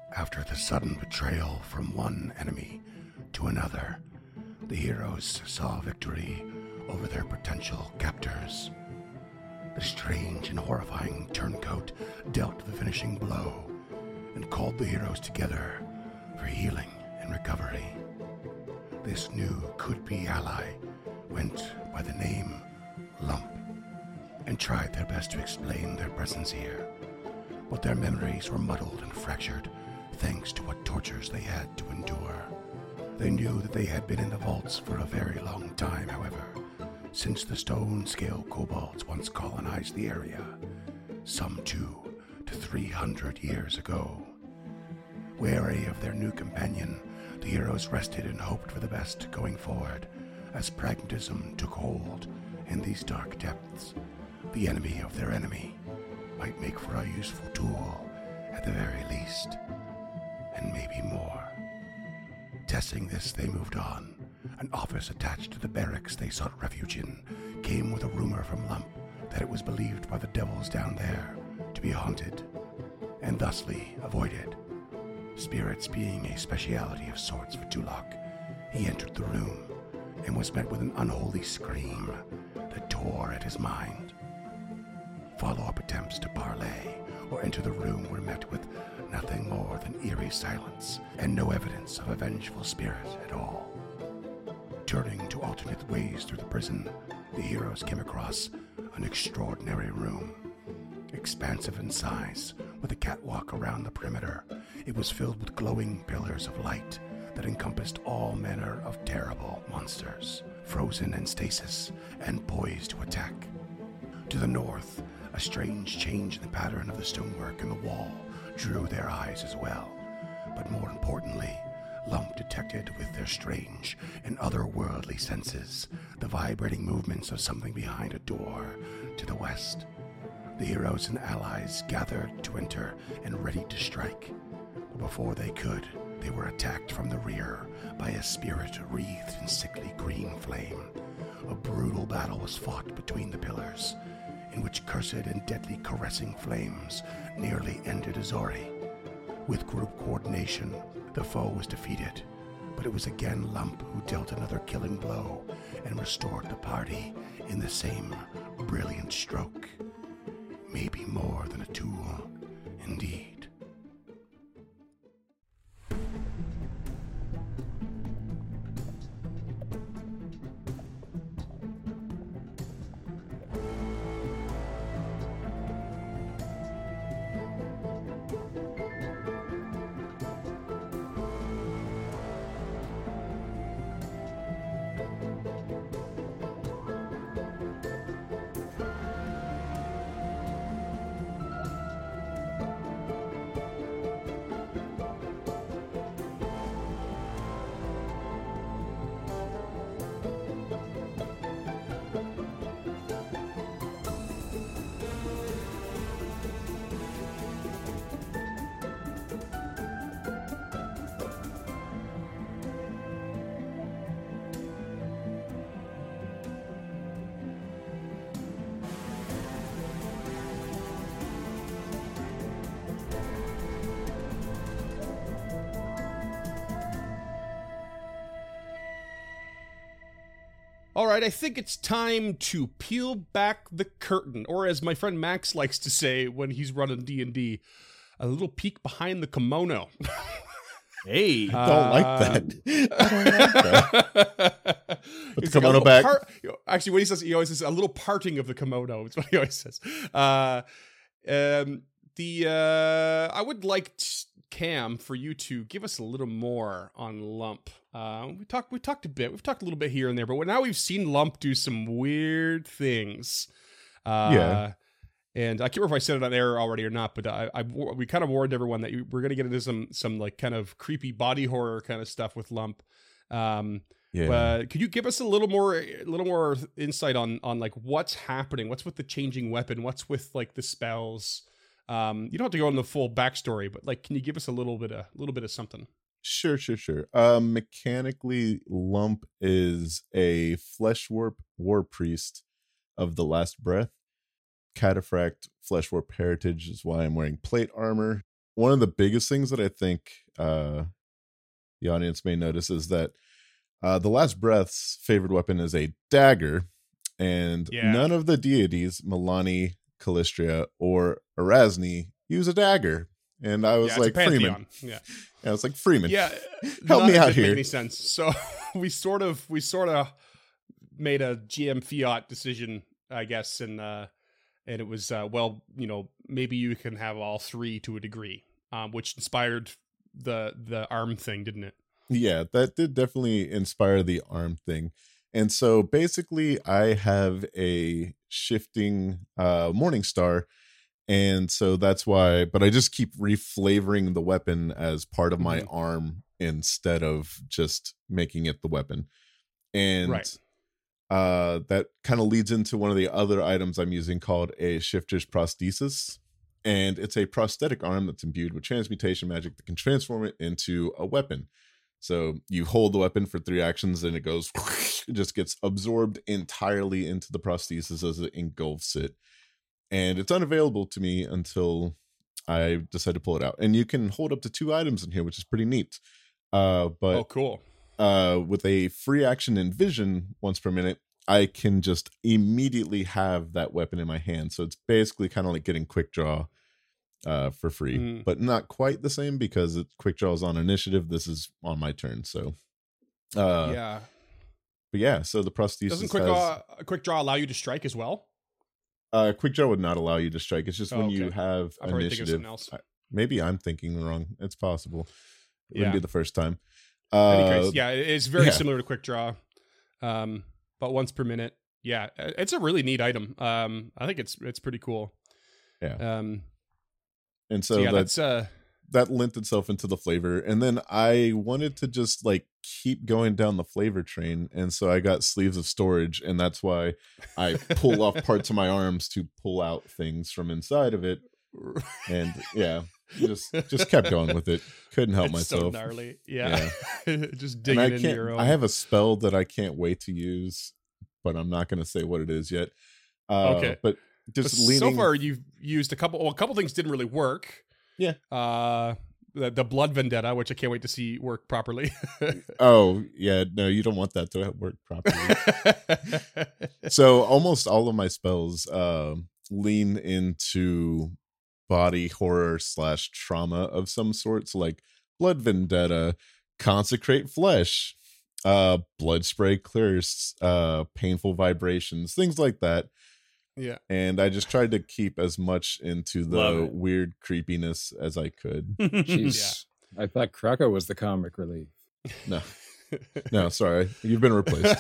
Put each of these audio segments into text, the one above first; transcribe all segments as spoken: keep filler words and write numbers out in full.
After the sudden betrayal from one enemy to another, the heroes saw victory over their potential captors. The strange and horrifying turncoat dealt the finishing blow and called the heroes together for healing and recovery. This new could-be ally went by the name Lump and tried their best to explain their presence here, but their memories were muddled and fractured thanks to what tortures they had to endure. They knew that they had been in the vaults for a very long time, however, since the stone-scale kobolds once colonized the area, some two to three hundred years ago. Wary of their new companion, the heroes rested and hoped for the best going forward, as pragmatism took hold in these dark depths. The enemy of their enemy might make for a useful tool at the very least, and maybe more. Testing this, they moved on. An office attached to the barracks they sought refuge in came with a rumor from Lump that it was believed by the devils down there to be haunted, and thusly avoided. Spirits being a speciality of sorts for Tulok, he entered the room and was met with an unholy scream that tore at his mind. Follow-up attempts to parley or enter the room were met with nothing more than eerie silence and no evidence of a vengeful spirit at all. Turning to alternate ways through the prison, the heroes came across an extraordinary room. Expansive in size, with a catwalk around the perimeter, it was filled with glowing pillars of light that encompassed all manner of terrible monsters, frozen in stasis and poised to attack. To the north, a strange change in the pattern of the stonework in the wall drew their eyes as well. But more importantly, Lump detected with their strange and otherworldly senses the vibrating movements of something behind a door to the west. The heroes and allies gathered to enter and ready to strike. But before they could, they were attacked from the rear by a spirit wreathed in sickly green flame. A brutal battle was fought between the pillars, in which cursed and deadly caressing flames nearly ended Azori. With group coordination, the foe was defeated, but it was again Lump who dealt another killing blow and restored the party in the same brilliant stroke. Maybe more than a tool, indeed. All right, I think it's time to peel back the curtain, or as my friend Max likes to say when he's running D and D, a little peek behind the kimono. Hey, I don't like that. I don't like that. Put the kimono like back. Part, actually, what he says, he always says a little parting of the kimono. It's what he always says. Uh, um, the uh, I would like t- Cam for you to give us a little more on Lump. Uh, we talked we talked a bit. We've talked a little bit here and there, but now we've seen Lump do some weird things. Uh, Yeah. And I can't remember if I said it on air already or not, but I, I we kind of warned everyone that you, we're going to get into some some like kind of creepy body horror kind of stuff with Lump. Um, Yeah. But could you give us a little more a little more insight on on like what's happening? What's with the changing weapon? What's with like the spells? Um, you don't have to go into the full backstory, but like, can you give us a little bit of a little bit of something? Sure, sure, sure. Um, mechanically, Lump is a flesh warp war priest of the last breath. Cataphract flesh warp heritage is why I'm wearing plate armor. one of the biggest things that I think uh, the audience may notice is that uh, the Last Breath's favorite weapon is a dagger, and Yeah. none of the deities, Milani, Calistria, or Erasni, use a dagger. And I was yeah, it's like, a Freeman. pantheon. Yeah. I was like, Freeman. Yeah, Help none me of out it made here. Any sense? So we sort of we sort of made a G M fiat decision, I guess, and uh, and it was uh, well, you know, maybe you can have all three to a degree, um, which inspired the the arm thing, didn't it? Yeah, that did definitely inspire the arm thing. And so basically I have a shifting uh Morning Star, and so that's why, but I just keep reflavoring the weapon as part of my Mhm. arm instead of just making it the weapon. And Right. uh that kind of leads into one of the other items I'm using called a Shifter's Prosthesis. And it's a prosthetic arm that's imbued with transmutation magic that can transform it into a weapon. So you hold the weapon for three actions and it goes, it just gets absorbed entirely into the prosthesis as it engulfs it. And it's unavailable to me until I decide to pull it out. And you can hold up to two items in here, which is pretty neat. Uh, but Oh, cool. uh, with a free action and vision once per minute, I can just immediately have that weapon in my hand. So it's basically kind of like getting quick draw uh, for free, Mhm. but not quite the same because it, quick draw is on initiative. This is on my turn. So, uh, yeah. but yeah, so the prosthesis Doesn't quick has, draw quick draw allow you to strike as well? uh, quick draw would not allow you to strike. It's just Oh, when you okay. have I'm probably thinking of initiative. something else. I- maybe I'm thinking wrong. It's possible. It wouldn't Yeah. be the first time. In any Uh, case, yeah, it- it's very yeah. similar to quick draw, um, but once per minute. Yeah, uh, it's a really neat item. Um, I think it's it's pretty cool. Yeah. Um, and so so yeah, that's, that's uh, that lent itself into the flavor. And then I wanted to just like keep going down the flavor train. And so I got sleeves of storage. And that's why I pull off parts of my arms to pull out things from inside of it. And yeah, just just kept going with it. Couldn't help it's so myself. gnarly. Yeah, just And digging I into can't, your own. I have a spell that I can't wait to use, but I'm not going to say what it is yet. Uh, Okay. But But just so leaning. far, you've used a couple. Well, a couple things didn't really work. Yeah. Uh, the, the Blood Vendetta, which I can't wait to see work properly. Oh, yeah. No, you don't want that to work properly. So almost all of my spells um lean into body horror slash trauma of some sorts, like Blood Vendetta, Consecrate Flesh, uh, Blood Spray Clears, uh, Painful Vibrations, things like that. Yeah. And I just tried to keep as much into Love the it. weird creepiness as I could. Jeez. I thought Krakow was the comic relief. No, no, sorry, you've been replaced.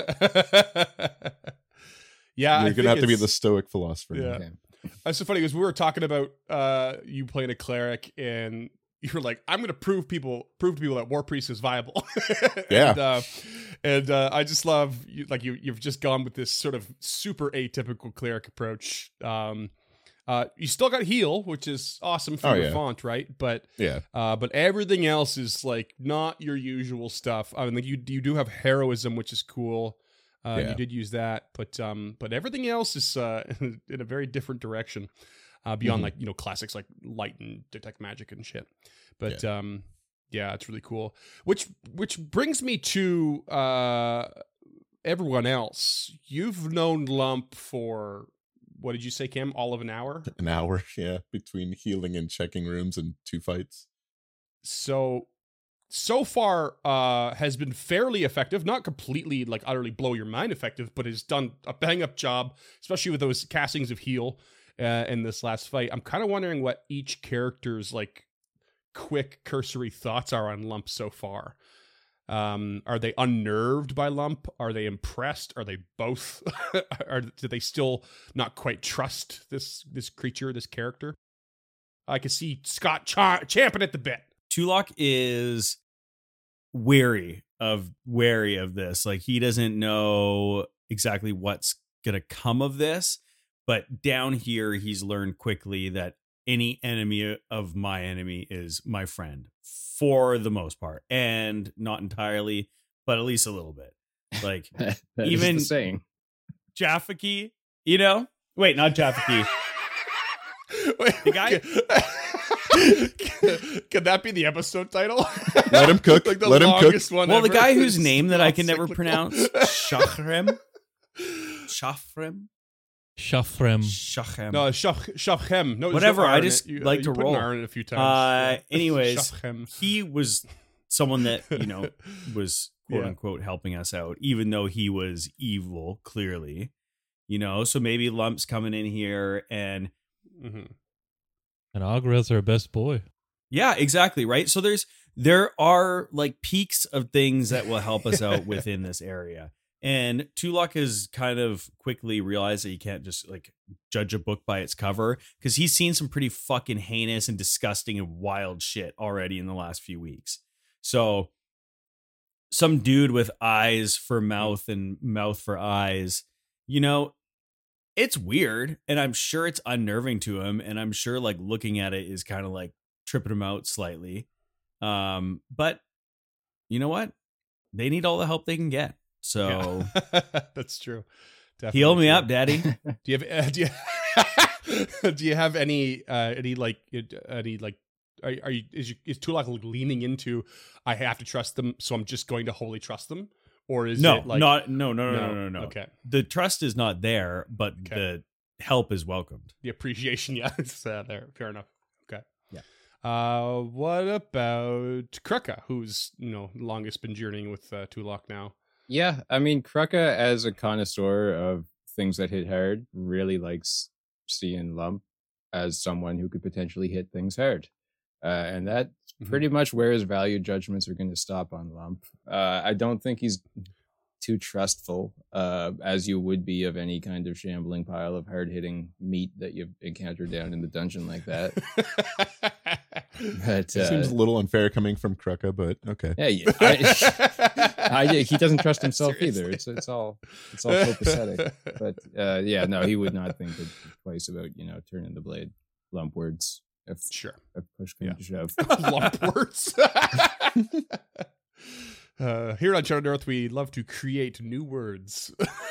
Yeah, I You're gonna think have to be it's- the stoic philosopher. now. Yeah. Okay. That's so funny because we were talking about uh, you playing a cleric and you were like, I'm going to prove people prove to people that War Priest is viable. Yeah. and uh, and uh, I just love you, like you you've just gone with this sort of super atypical cleric approach. Um, uh, you still got heal, which is awesome for Oh, your yeah. font, right? But Yeah. uh, but everything else is like not your usual stuff. I mean, like you you do have heroism, which is cool. Uh, Yeah. You did use that, but um, but everything else is uh, in a very different direction. Uh, beyond Mhm. like you know classics like light and detect magic and shit. But um, yeah, it's really cool. Which which brings me to uh, everyone else. You've known Lump for what did you say, Cam? All of an hour. An hour, yeah, between healing and checking rooms and two fights. So so far uh has been fairly effective, not completely like utterly blow your mind effective, but has done a bang up job, especially with those castings of heal uh, in this last fight. I'm kind of wondering what each character's like quick cursory thoughts are on Lump so far. Um are they unnerved by Lump? Are they impressed? Are they both? Or do they still not quite trust this this creature, this character? I can see Scott cha- champing at the bit. Tulok is wary of wary of this. Like he doesn't know exactly what's gonna come of this, but down here he's learned quickly that any enemy of my enemy is my friend for the most part, and not entirely, but at least a little bit. Like That is Even- the saying. Jafaki, you know? Wait, not Jafaki. Wait, The guy- okay. Could that be the episode title? Let him cook. Like the Let him cook. longest one Well, the ever guy whose is name that I can never cyclical. pronounce, Shachrem, Shafrem, Shafrem. Shachem. No, Shaf- Shafchem. No, there's Whatever, no R I in just it. You, like uh, to you put roll. an R in it a few times. Uh, Yeah. anyways, Shafchem. he was someone that, you know, was quote Yeah. unquote helping us out, even though he was evil, clearly. You know, so maybe Lump's coming in here and Mhm. And Agrel's our best boy. yeah, exactly, right? So there's there are like peaks of things that will help us out within this area. And Tulak has kind of quickly realized that you can't just like judge a book by its cover, because he's seen some pretty fucking heinous and disgusting and wild shit already in the last few weeks. So some dude with eyes for mouth and mouth for eyes, you know, it's weird, and I'm sure it's unnerving to him, and I'm sure like looking at it is kind of like tripping him out slightly. Um, but you know what? They need all the help they can get. So Yeah. That's true. Definitely heal me true. up, Daddy. Do you have uh, do you, do you have any uh any like it- any like are, are you is you is Tulak like leaning into I have to trust them, so I'm just going to wholly trust them, or is No, it like not no, no, no, no, no, no. Okay, The trust is not there, but Okay. the help is welcomed. the appreciation, yeah, it's uh, there. Fair enough. Okay, Yeah. Uh, what about Kruka, who's you know longest been journeying with uh, Tulak now? Yeah, I mean, Kruka, as a connoisseur of things that hit hard, really likes seeing Lump as someone who could potentially hit things hard. Uh, and that's Mhm. pretty much where his value judgments are going to stop on Lump. Uh, I don't think he's too trustful, uh, as you would be of any kind of shambling pile of hard-hitting meat that you've encountered down in the dungeon like that. But It seems uh, a little unfair coming from Kruka, but okay. yeah, yeah I, I, he doesn't trust himself either. Seriously. It's it's all it's all copacetic. But uh, yeah, no, he would not think twice about you know turning the blade lump words if, Sure. if push came Yeah. to shove. Lump words. uh, here on Shattered Earth, we love to create new words.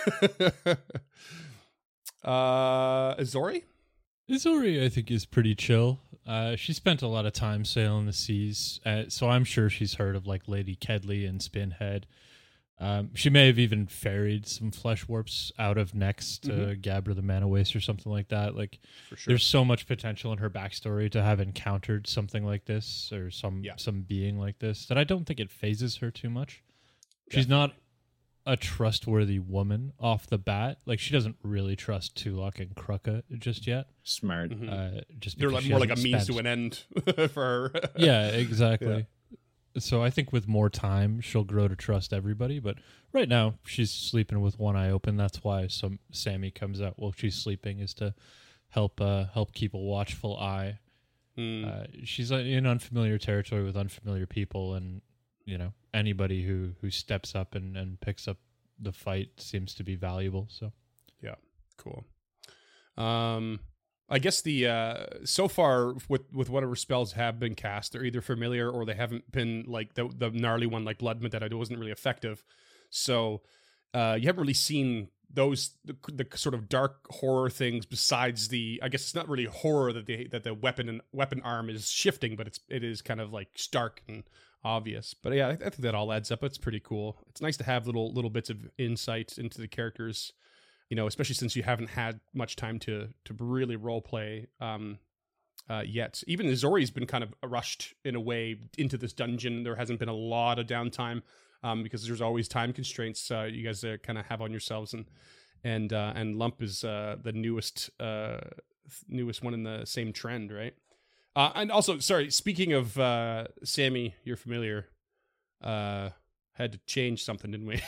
uh, Azori? Izori, I think, is pretty chill. Uh, she spent a lot of time sailing the seas, uh, so I'm sure she's heard of like Lady Kedley and Spinhead. Um, she may have even ferried some flesh warps out of Nex to Mhm. Gabra the Mana Waste or something like that. Like, For sure. there's so much potential in her backstory to have encountered something like this or some Yeah. some being like this that I don't think it phases her too much. She's not a trustworthy woman off the bat. Like, she doesn't really trust Tulak and Kruka just yet. Smart. Mhm. Uh, just They're because like she more like a hasn't means spent- to an end for her. Yeah, exactly. So I think with more time, she'll grow to trust everybody. But right now, she's sleeping with one eye open. That's why some Sammy comes out while she's sleeping, is to help uh, help keep a watchful eye. Mm. Uh, she's uh, in unfamiliar territory with unfamiliar people, and you know anybody who who steps up and, and picks up the fight seems to be valuable. So Cool. Um, I guess the uh, so far with with whatever spells have been cast, they're either familiar or they haven't been like the the gnarly one like Blood Mint that I wasn't really effective. So uh, you haven't really seen those the, the sort of dark horror things besides the. I guess it's not really horror that the that the weapon and weapon arm is shifting, but it's it is kind of like stark and obvious. But yeah, I, I think that all adds up. It's pretty cool. It's nice to have little little bits of insight into the characters. You know, especially since you haven't had much time to to really role play um, uh, yet. Even Azori's been kind of rushed in a way into this dungeon. There hasn't been a lot of downtime um, because there's always time constraints uh, you guys uh, kind of have on yourselves, and and uh, and Lump is uh, the newest uh, newest one in the same trend, right? Uh, and also, sorry, speaking of uh, Sammy, you're familiar. Uh, had to change something, didn't we?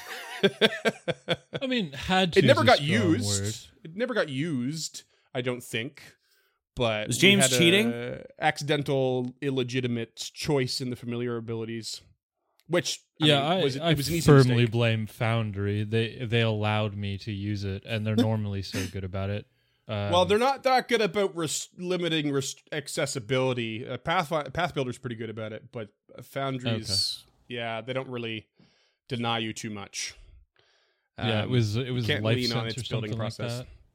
I mean, had to It never is a got strong used. word. It never got used, I don't think. But Was we James had a cheating? Accidental, illegitimate choice in the familiar abilities, which I Yeah, mean, I, was, it I was an easy firmly mistake. blame Foundry. They they allowed me to use it, and they're normally so good about it. Um, Well, they're not that good about res- limiting res- accessibility. Uh, Path Path Builder's pretty good about it, but Foundry's, yeah, they don't really deny you too much. yeah, it Um, was it was can't life lean on sense its or building something process. like that.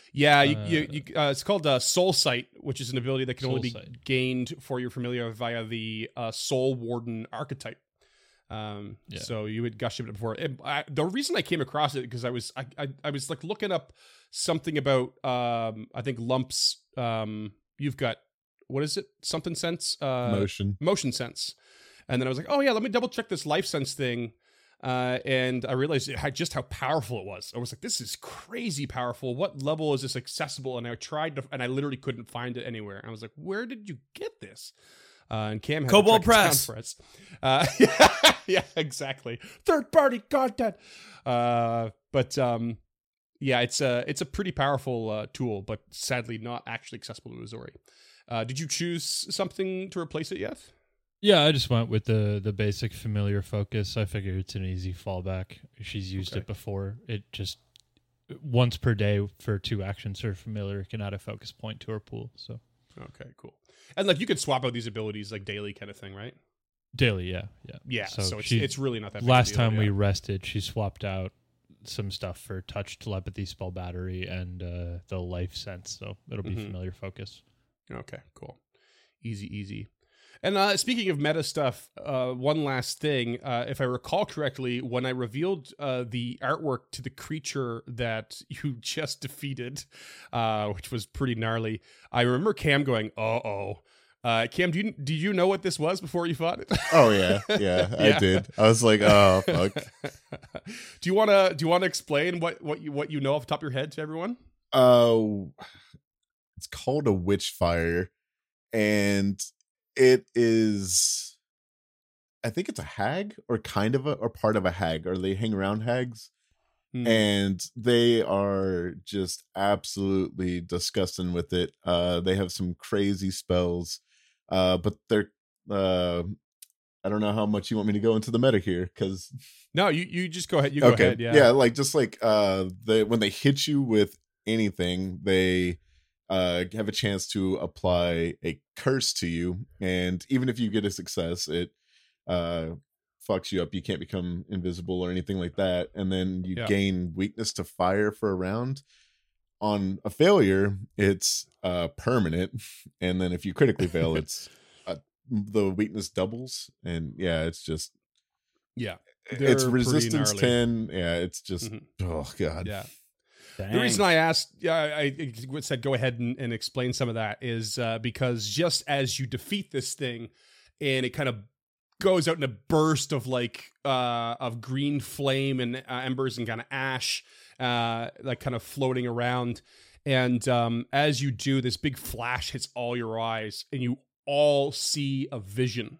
Yeah, you, Uh, you, you, uh, it's called uh, Soul Sight, which is an ability that can only be Soul Sight. gained for your familiar via the uh, Soul Warden archetype. Um, Yeah. So you had gushed about it before. It, I, the reason I came across it because I was I, I I was like looking up something about um I think lumps. Um, you've got what is it? Something sense. Uh, Motion. motion sense, and then I was like, oh yeah, let me double check this life sense thing. Uh, and I realized it had just how powerful it was. I was like, this is crazy powerful. What level is this accessible? And I tried to, and I literally couldn't find it anywhere. And I was like, where did you get this? Uh, and Cam had Cobalt to track it down Press. for us. Uh, yeah, yeah, exactly. Third party content. Uh, but um, yeah, it's a it's a pretty powerful uh, tool, but sadly not actually accessible to Uzori. Uh, did you choose something to replace it yet? Yeah, I just went with the the basic familiar focus. I figured it's an easy fallback. She's used Okay. it before. It just once per day for two actions her familiar can add a focus point to her pool. So Okay, cool. And like you could swap out these abilities like daily kind of thing, right? daily, yeah, yeah. Yeah. So, So it's she- it's really not that. Big a Last deal, time we yeah. rested, she swapped out some stuff for touch, telepathy, spell battery, and uh, the life sense. So it'll be Mhm. familiar focus. Okay, cool. Easy, easy. And uh, speaking of meta stuff, uh, one last thing. Uh, if I recall correctly, when I revealed uh, the artwork to the creature that you just defeated, uh, which was pretty gnarly, I remember Cam going, "Uh-oh." Uh, Cam, do you do you know what this was before you fought it? Oh yeah, yeah, I Yeah. did. I was like, oh fuck. do you wanna do you wanna explain what what you what you know off the top of your head to everyone? Uh, it's called a Witchfire, and it is. I think it's a hag, or kind of a, or part of a hag, or they hang around hags, Hmm. and they are just absolutely disgusting with it. Uh, they have some crazy spells, uh, but they're. Uh, I don't know how much you want me to go into the meta here, because No, you you just go ahead. You go ahead. Yeah. yeah, like just like uh they when they hit you with anything, they uh have a chance to apply a curse to you, and even if you get a success, it uh fucks you up. You can't become invisible or anything like that, and then you Yeah. gain weakness to fire for a round. On a failure, it's uh permanent, and then if you critically fail, it's uh, the weakness doubles, and yeah, it's just Yeah. it's They're pretty resistance gnarly. ten. Yeah, it's just Mhm. oh god. Yeah. Dang. The reason I asked, yeah, I, I said go ahead and, and explain some of that is uh, because just as you defeat this thing, and it kind of goes out in a burst of like uh, of green flame and uh, embers and kind of ash, uh, like kind of floating around, and um, as you do, this big flash hits all your eyes, and you all see a vision.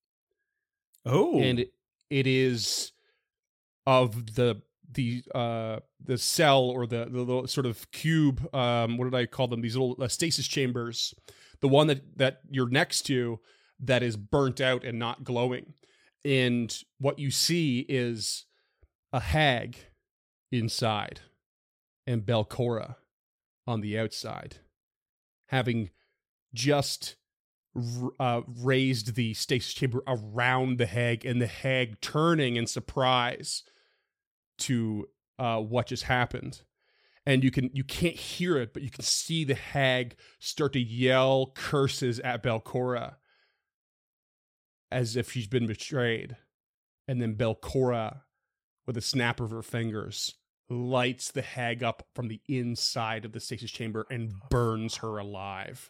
Oh, And it, it is of the the uh the cell or the the little sort of cube, um what did I call them, these little uh, stasis chambers, the one that that you're next to that is burnt out and not glowing, and what you see is a hag inside and Belcora on the outside, having just uh, raised the stasis chamber around the hag, and the hag turning in surprise to uh, what just happened. And you can you can't hear it, but you can see the hag start to yell curses at Belcora as if she's been betrayed. And then Belcora, with a snap of her fingers, lights the hag up from the inside of the stasis chamber and burns her alive.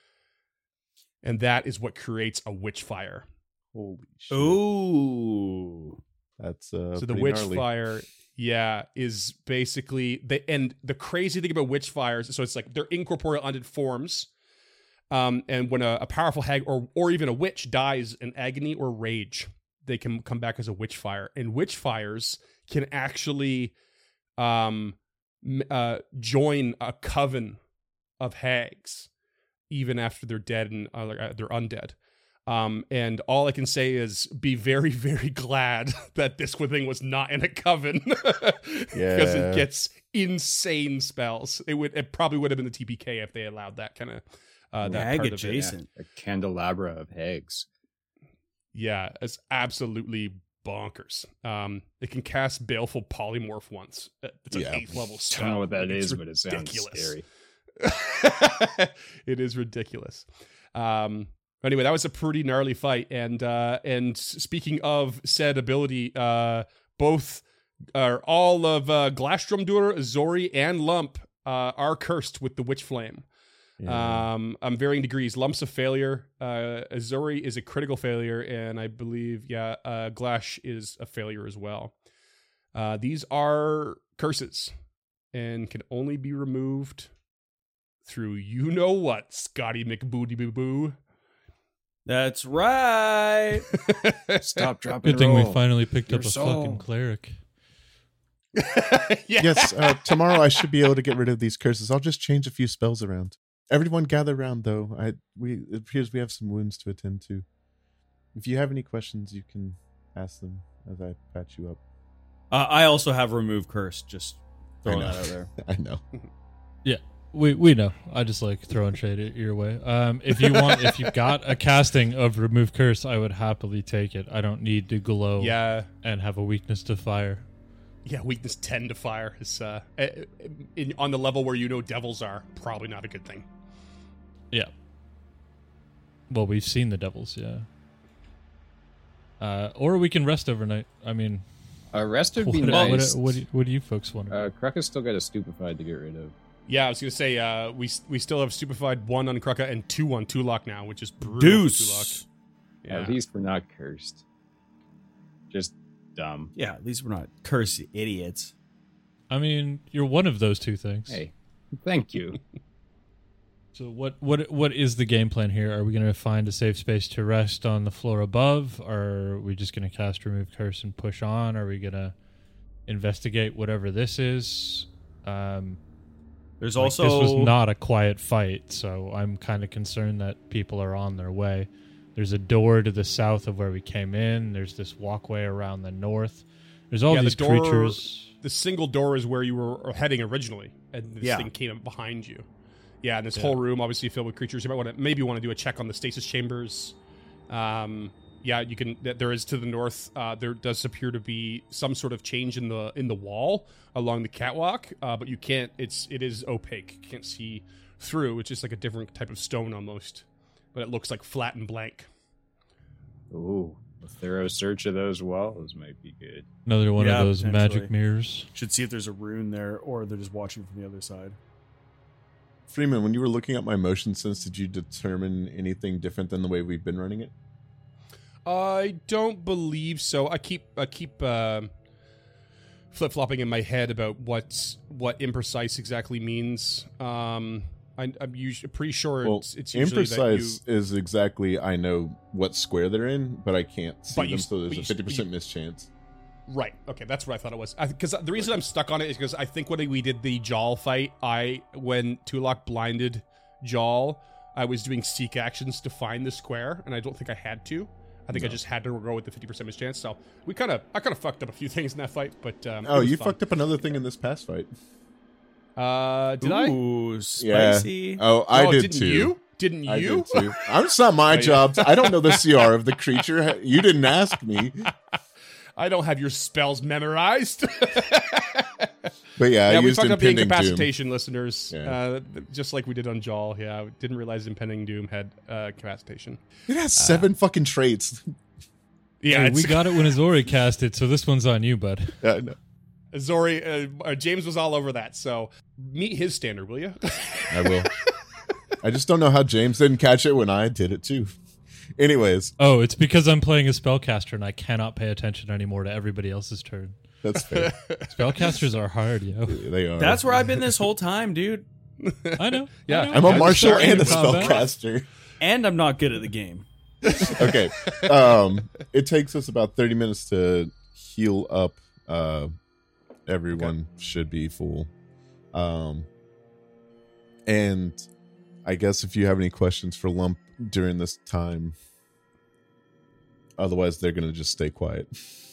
And that is what creates a witch fire. Holy shit. ooh, That's uh So the pretty witch gnarly. fire, yeah, is basically the and the crazy thing about witch fires. So it's like they're incorporeal undead forms, um, and when a, a powerful hag or or even a witch dies in agony or rage, they can come back as a witch fire. And witch fires can actually, um, m- uh, join a coven of hags, even after they're dead and uh, they're undead. Um, and all I can say is be very, very glad that this thing was not in a coven because Yeah. it gets insane spells. It would, it probably would have been the T P K if they allowed that kind of uh, that hag part of it. adjacent. A candelabra of hags. Yeah, it's absolutely bonkers. Um, it can cast Baleful Polymorph once. Uh, It's an Yeah. eighth level I spell. don't know what that Like, it's is, but it sounds ridiculous. scary. It is ridiculous. Um, anyway, that was a pretty gnarly fight. And uh, and speaking of said ability, uh, both are all of uh, Glastrumdur, Azori, and Lump uh, are cursed with the Witch Flame. Yeah. Um, on varying degrees. Lump's a failure. Uh, Azori is a critical failure, and I believe, yeah, uh, Glash is a failure as well. Uh, these are curses and can only be removed through you know what, Scotty McBooty Boo Boo. That's right. Stop, drop, and Good thing we roll. finally picked Your up a soul. fucking cleric. Yeah. Yes, uh, tomorrow I should be able to get rid of these curses. I'll just change a few spells around. Everyone gather around, though. I we it appears we have some wounds to attend to. If you have any questions, you can ask them as I patch you up. Uh, I also have remove curse. Just throwing I know. that out there. I know. We we know. I just like throwing shade at your way. Um, if you want, if you got a casting of remove curse, I would happily take it. I don't need to glow Yeah. and have a weakness to fire. Yeah, weakness ten to fire is uh, in, on the level where you know devils are, probably not a good thing. Yeah. Well, we've seen the devils, yeah. Uh, or we can rest overnight. I mean, Uh, rest would what, be what, nice. what, do you, what do you folks want? to uh, do? Krucka's still got a stupefied to get rid of. Yeah, I was gonna say uh, we we still have stupefied one on Krucka and two on Tulok now, which is brutal for Deuce. Yeah. At least we're not cursed. Just dumb. Yeah, at least we're not cursed idiots. I mean, you're one of those two things. Hey, thank you. So what what what is the game plan here? Are we going to find a safe space to rest on the floor above? Or are we just going to cast remove curse and push on? Are we going to investigate whatever this is? Um, There's like, also this was not a quiet fight, so I'm kind of concerned that people are on their way. There's a door to the south of where we came in. There's this walkway around the north. There's all Yeah, the these door- creatures. The single door is where you were heading originally, and this Yeah. thing came up behind you. Yeah, and this Yeah. whole room obviously filled with creatures. You might want to maybe want to do a check on the stasis chambers. Um, yeah, you can. th- There is to the north. Uh, there does appear to be some sort of change in the in the wall along the catwalk, uh, but you can't. It's it is opaque. You can't see through. It's just like a different type of stone almost, but it looks like flat and blank. Ooh, a thorough search of those walls might be good. Another one Yeah, of those magic potentially. mirrors. should see if there's a rune there, or they're just watching from the other side. Freeman, when you were looking at my motion sense, did you determine anything different than the way we've been running it? I don't believe so. I keep I keep uh, flip flopping in my head about what what imprecise exactly means. Um, I, I'm usually pretty sure Well, it's, it's usually that you. imprecise is exactly I know what square they're in, but I can't see But them, you- so there's but a you- fifty percent you- mischance. Right. Okay, that's what I thought it was. Because the reason I'm stuck on it is because I think when we did the Jawl fight, I when Tulok blinded Jawl, I was doing seek actions to find the square, and I don't think I had to. I think I just had to go with the fifty percent mischance. So we kind of, I kind of fucked up a few things in that fight, but um, Oh, you fucked up another thing in this past fight. Uh, did I? Ooh, spicy. Oh, I Oh, did didn't too. you? Didn't I you? did too. I'm it's not my Oh, yeah. job. I don't know the C R of the creature. You didn't ask me. I don't have your spells memorized. But yeah, yeah, I we used fucked up the impending doom. incapacitation, listeners. Yeah. Uh, just like we did on Jawl. Yeah, I didn't realize impending doom had uh, incapacitation. It has seven fucking traits. Yeah, Hey, it's, we got it when Azori cast it, so this one's on you, bud. Uh, no, Zori, uh, uh, James was all over that. So meet his standard, will you? I will. I just don't know how James didn't catch it when I did it too. Anyways, Oh, it's because I'm playing a spellcaster and I cannot pay attention anymore to everybody else's turn. that's fair. Spellcasters are hard, yo. They are. That's where I've been this whole time, dude. I know. Yeah, I know. I'm a Yeah, marshal sorry, and a combat. spellcaster. And I'm not good at the game. Okay. Um, it takes us about thirty minutes to heal up. Uh, everyone should be full. Um, and I guess if you have any questions for Lump during this time, otherwise they're gonna just stay quiet.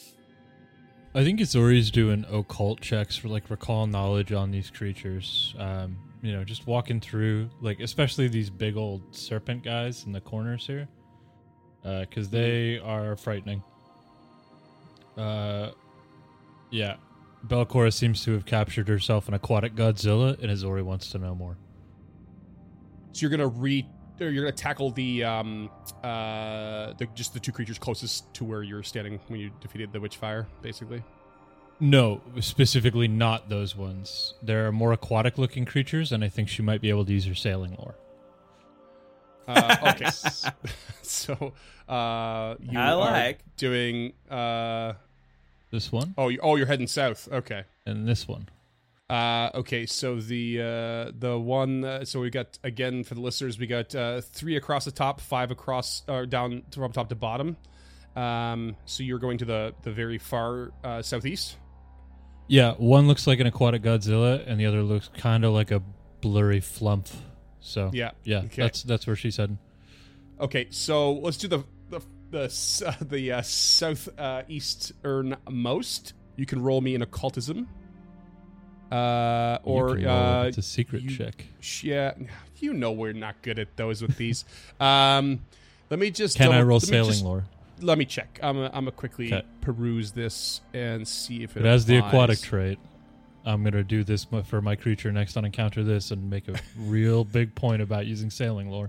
I think Azori's doing occult checks for like recall knowledge on these creatures. Um, you know, just walking through, like especially these big old serpent guys in the corners here, because they are frightening. Uh, yeah. Belcora seems to have captured herself an aquatic Godzilla, and Azori wants to know more. So you're gonna re, or you're gonna tackle the um, uh, the just the two creatures closest to where you're standing when you defeated the Witchfire, basically. No, specifically not those ones. There are more aquatic-looking creatures, and I think she might be able to use her sailing lore. Uh, okay. So uh, you I like. are doing. Uh, This one oh, you, oh, you're heading south. Okay. and this one. Uh, okay, so the uh, the one, uh, so we got again for the listeners, we got uh, three across the top, five across or down from top to bottom. Um, so you're going to the the very far uh, southeast. Yeah, one looks like an aquatic Godzilla, and the other looks kind of like a blurry flump. So Yeah. yeah, Okay. that's that's where she's heading. Okay, so let's do the the the s- uh, the uh, south uh, eastern most. You can roll me an occultism. Uh, or You can roll uh, it. It's a secret you- check. sh- yeah, you know we're not good at those with these. um, let me just Can I double- roll let me sailing just- lore? Let me check. I'm a, I'm a quickly Okay. peruse this and see if it. It has the applies. aquatic trait. I'm gonna do this mo- for my creature next on encounter this and make a real big point about using sailing lore.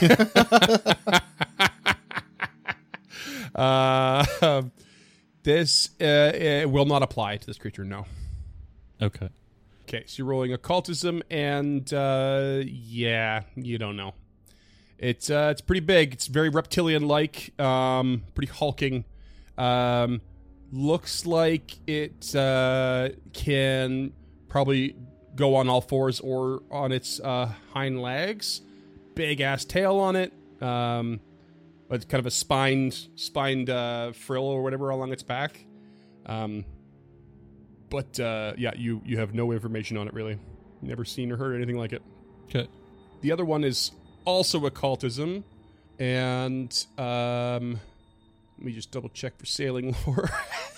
uh, this uh, it will not apply to this creature. No. Okay. Okay, so you're rolling occultism, and uh, yeah, you don't know. It's uh, it's pretty big. It's very reptilian-like, um, pretty hulking. Um, looks like it uh, can probably go on all fours or on its uh, hind legs. Big ass tail on it. Um, but kind of a spined spined uh, frill or whatever along its back. Um, but uh, yeah, you you have no information on it really. Never seen or heard anything like it. Okay. The other one is also occultism, and um, let me just double check for sailing lore.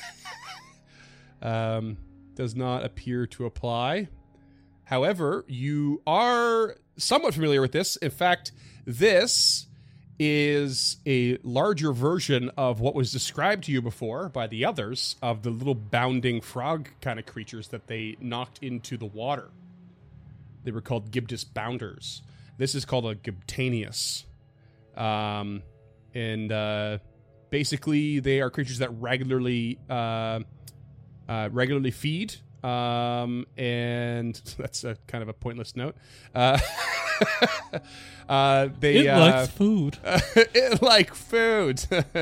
um, does not appear to apply. However, you are somewhat familiar with this. In fact, this is a larger version of what was described to you before by the others of the little bounding frog kind of creatures that they knocked into the water. They were called Gibdus Bounders. This is called a Gibtanius. Um, and uh, basically, they are creatures that regularly uh, uh, regularly feed. Um, and that's a kind of a pointless note. Uh, uh, they It uh, likes food. it like food.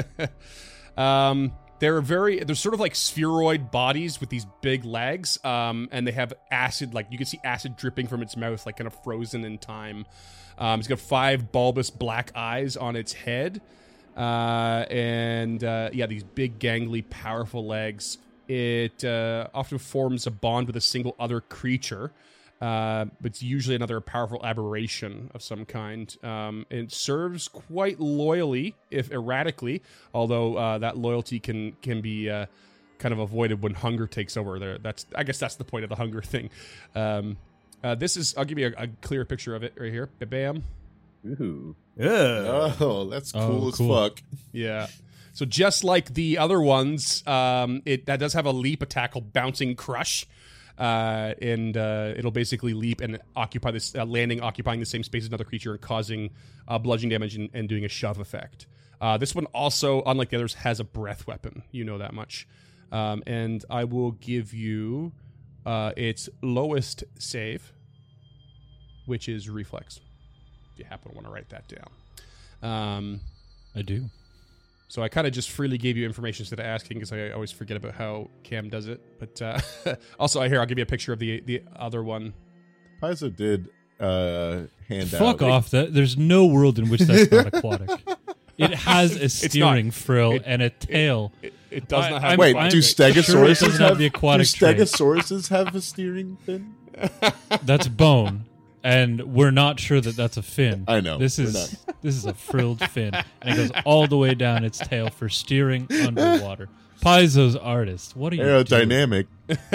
um, they're very, they're sort of like spheroid bodies with these big legs. Um, and they have acid, like you can see acid dripping from its mouth, like kind of frozen in time. Um, it's got five bulbous black eyes on its head. Uh, and, uh, yeah, these big, gangly, powerful legs. It uh, often forms a bond with a single other creature, uh, but it's usually another powerful aberration of some kind. Um, it serves quite loyally, if erratically, although uh, that loyalty can can be uh, kind of avoided when hunger takes over. There, that's I guess that's the point of the hunger thing. Um, uh, this is I'll give you a, a clear picture of it right here. Bam. Ooh. Ugh. Oh, that's cool Oh, as cool. fuck. Yeah. So just like the other ones, um, it that does have a leap attack called Bouncing Crush, uh, and uh, it'll basically leap and occupy this uh, landing, occupying the same space as another creature and causing uh, bludgeoning damage and, and doing a shove effect. Uh, this one also, unlike the others, has a breath weapon. You know that much, um, and I will give you uh, its lowest save, which is Reflex. If you happen to want to write that down. Um, I do. So I kind of just freely gave you information instead of asking because I always forget about how Cam does it. But uh, also, I here I'll give you a picture of the the other one. Paizo did uh, hand Fuck out. off. That there's no world in which that's not aquatic. It has a not. steering frill It- and a tail. It, it does I- not have. I'm- Wait, I'm do sure it stegosauruses doesn't have have the aquatic do trait. stegosauruses have a steering fin? That's bone, and we're not sure that that's a fin. I know, This we're is this is a frilled fin, and it goes all the way down its tail for steering underwater. Paizo's artist. What are you doing? Aerodynamic.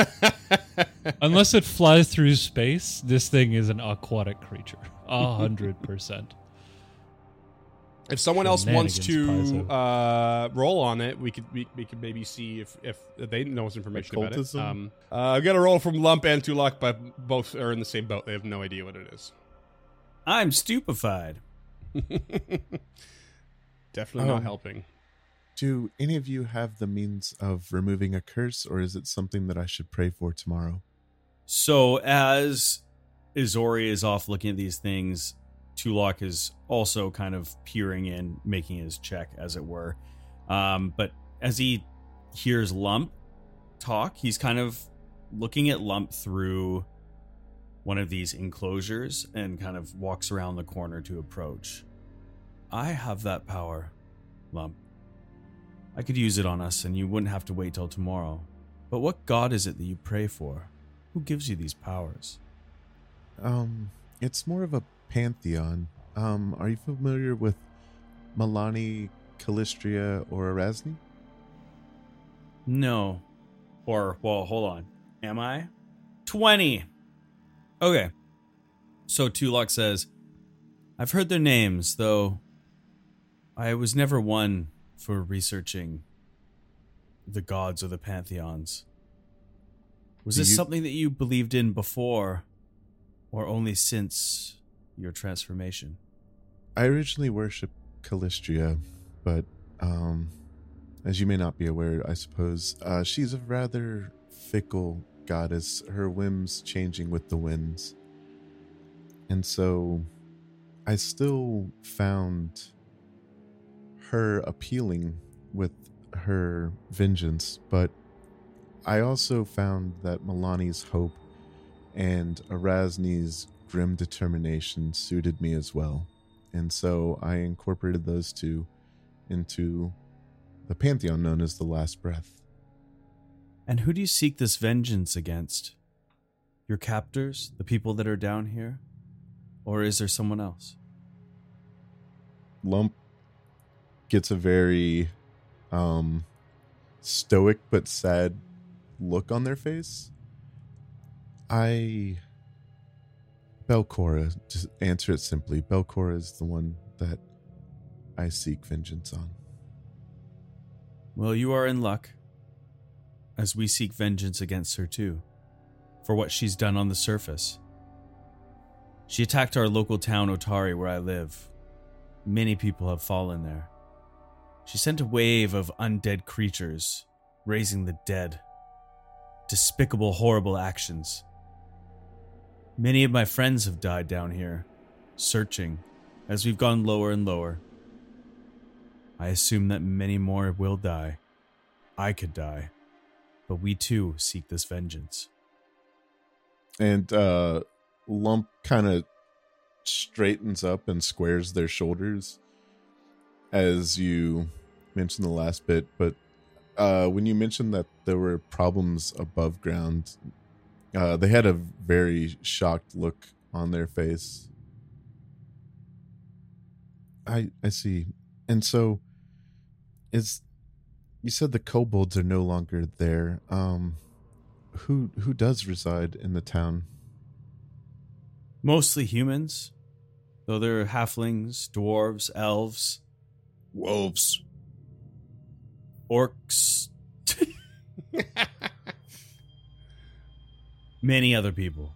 Unless it flies through space, this thing is an aquatic creature. A hundred percent. If someone else wants Shenanigans, to Paizo. uh, roll on it, we could we, we could maybe see if, if they know information about it. Occultism? Um, uh, I got a roll from Lump and Tulak, but both are in the same boat. They have no idea what it is. I'm stupefied. Definitely not Um, helping. Do any of you have the means of removing a curse, or is it something that I should pray for tomorrow? So as Izori is off looking at these things, Tulak is also kind of peering in, making his check, as it were. Um, but as he hears Lump talk, he's kind of looking at Lump through one of these enclosures and kind of walks around the corner to approach. I have that power, Lump. I could use it on us and you wouldn't have to wait till tomorrow. But what god is it that you pray for? Who gives you these powers? Um, it's more of a pantheon. Um, are you familiar with Milani, Calistria, or Erasni? No. Or, well, hold on. Am I? twenty. Okay. So Tulak says, I've heard their names, though I was never one for researching the gods or the pantheons. Was Do this you- something that you believed in before, or only since your transformation? I originally worshipped Calistria, but um, as you may not be aware, I suppose, uh, she's a rather fickle goddess, her whims changing with the winds. And so I still found her appealing with her vengeance, but I also found that Milani's hope and Erasni's grim determination suited me as well. And so I incorporated those two into the pantheon known as the Last Breath. And who do you seek this vengeance against? Your captors? The people that are down here? Or is there someone else? Lump gets a very um, stoic but sad look on their face. I... Belcora, just answer it simply. Belcora is the one that I seek vengeance on. Well, you are in luck, as we seek vengeance against her too, for what she's done on the surface. She attacked our local town, Otari, where I live. Many people have fallen there. She sent a wave of undead creatures, raising the dead. Despicable, horrible actions. Many of my friends have died down here, searching, as we've gone lower and lower. I assume that many more will die. I could die, but we too seek this vengeance. And uh, Lump kind of straightens up and squares their shoulders as you mentioned the last bit. But uh, when you mentioned that there were problems above ground, uh, they had a very shocked look on their face. I I see. And so, is you said the kobolds are no longer there. Um, who who does reside in the town? Mostly humans, though there are halflings, dwarves, elves, wolves, orcs, many other people.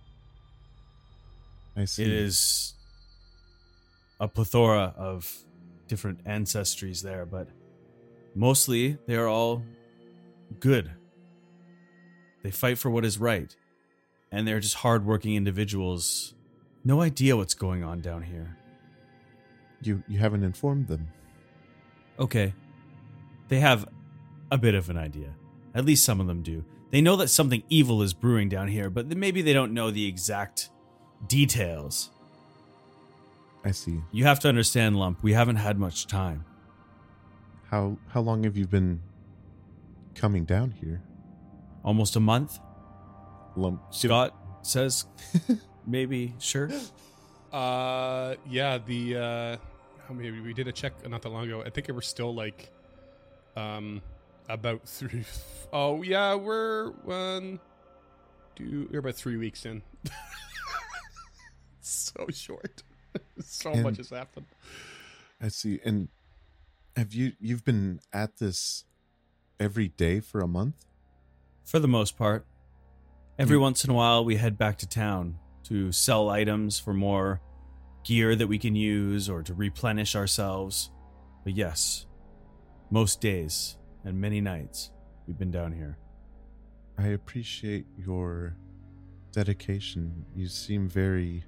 I see. It is a plethora of different ancestries there, but mostly they are all good. They fight for what is right, and they're just hardworking individuals. No idea what's going on down here. You you haven't informed them. Okay. They have a bit of an idea. At least some of them do. They know that something evil is brewing down here, but maybe they don't know the exact details. I see. You have to understand, Lump, we haven't had much time. How how long have you been coming down here? Almost a month? Lump. Scott says, maybe, sure. Uh, yeah, the uh, how many we did a check not that long ago. I think it was still like, um, about three. Oh yeah, we're one, two. We're about three weeks in. So short. So And- much has happened. I see. And have you you've been at this every day for a month? For the most part. Every Hmm. once in a while, we head back to town to sell items for more gear that we can use or to replenish ourselves. But yes, most days and many nights we've been down here. I appreciate your dedication. You seem very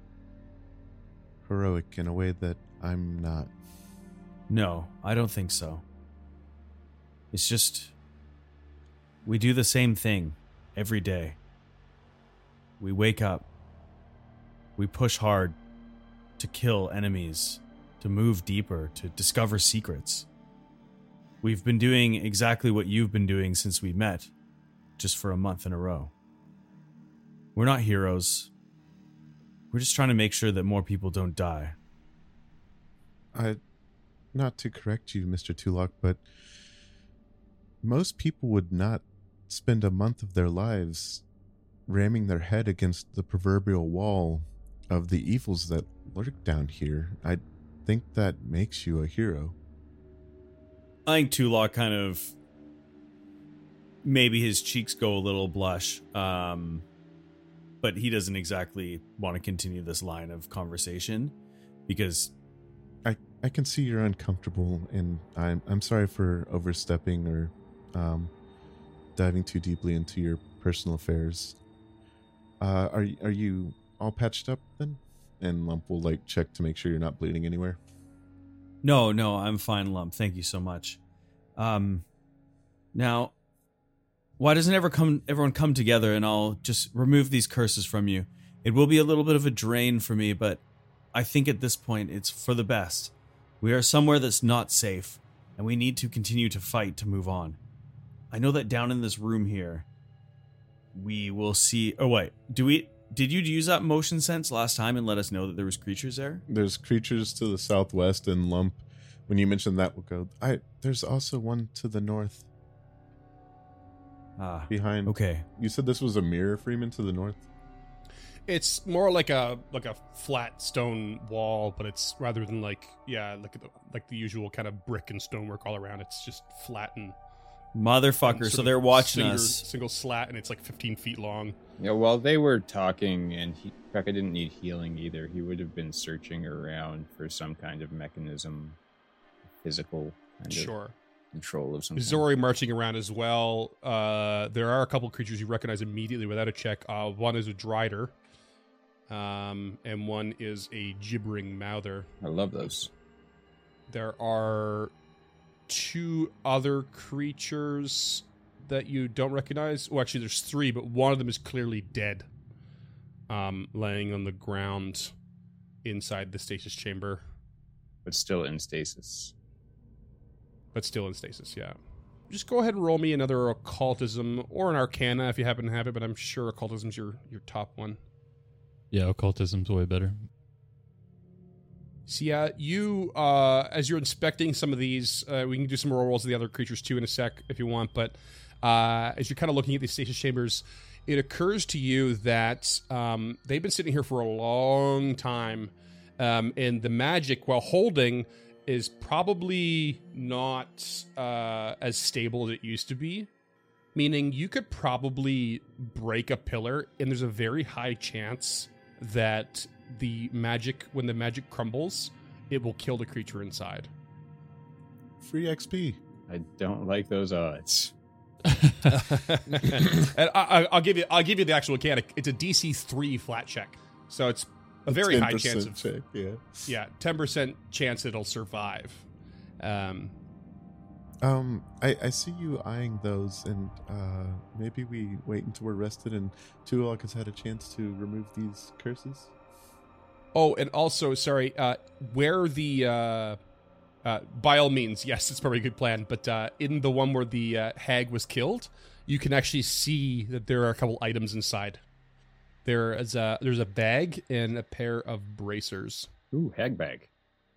heroic in a way that I'm not. No, I don't think so. It's just we do the same thing every day. We wake up. We push hard to kill enemies, to move deeper, to discover secrets. We've been doing exactly what you've been doing since we met, just for a month in a row. We're not heroes. We're just trying to make sure that more people don't die. I, not to correct you, Mister Tulok, but most people would not spend a month of their lives ramming their head against the proverbial wall of the evils that lurk down here. I think that makes you a hero. I think Tulok kind of, maybe his cheeks go a little blush, um, but he doesn't exactly want to continue this line of conversation because I, I can see you're uncomfortable, and I'm I'm sorry for overstepping or um, diving too deeply into your personal affairs. Uh, are are you all patched up then? And Lump will like check to make sure you're not bleeding anywhere. no, no, I'm fine, Lump. Thank you so much. Um, now, why doesn't ever come everyone come together and I'll just remove these curses from you? It will be a little bit of a drain for me, but I think at this point it's for the best. We are somewhere that's not safe, and we need to continue to fight to move on. I know that down in this room here, we will see. Oh wait, do we? Did you use that motion sense last time and let us know that there was creatures there? There's creatures to the southwest, and Lump, when you mentioned that, will go. I there's also one to the north Ah, behind. okay. You said this was a mirror, Freeman, to the north. It's more like a like a flat stone wall, but it's rather than like yeah, like the, like the usual kind of brick and stonework all around. It's just flat and Motherfucker, sort so of they're watching single, us. Single slat, and it's like fifteen feet long. Yeah, while they were talking, and he, Krekka didn't need healing either, he would have been searching around for some kind of mechanism, physical kind of Sure. control of some kind. Zori marching around as well. Uh, there are a couple creatures you recognize immediately without a check. Uh, one is a Drider, um, and one is a Gibbering Mouther. I love those. There are two other creatures that you don't recognize. Well, actually, there's three, but one of them is clearly dead, um, laying on the ground inside the stasis chamber, But still in stasis. but still in stasis, yeah. Just go ahead and roll me another occultism or an arcana if you happen to have it, but I'm sure occultism's your, your top one. Yeah, occultism's way better. So yeah, you, uh, as you're inspecting some of these, uh, we can do some more rolls of the other creatures too in a sec if you want, but uh, as you're kind of looking at these stasis chambers, it occurs to you that um, they've been sitting here for a long time, um, and the magic, while holding, is probably not uh, as stable as it used to be, meaning you could probably break a pillar, and there's a very high chance that the magic, when the magic crumbles, it will kill the creature inside. Free X P. I don't like those odds. And I, I, I'll give you, I'll give you the actual mechanic. It's a D C three flat check, so it's a very high chance of check, yeah. yeah, ten percent chance it'll survive. Um, Um, I, I see you eyeing those, and uh, maybe we wait until we're rested and Tulok has had a chance to remove these curses. oh, and also, sorry, uh, where the uh, uh, by all means, yes, it's probably a good plan. But uh, in the one where the uh, hag was killed, you can actually see that there are a couple items inside. There is a there's a bag and a pair of bracers. Ooh, hag bag.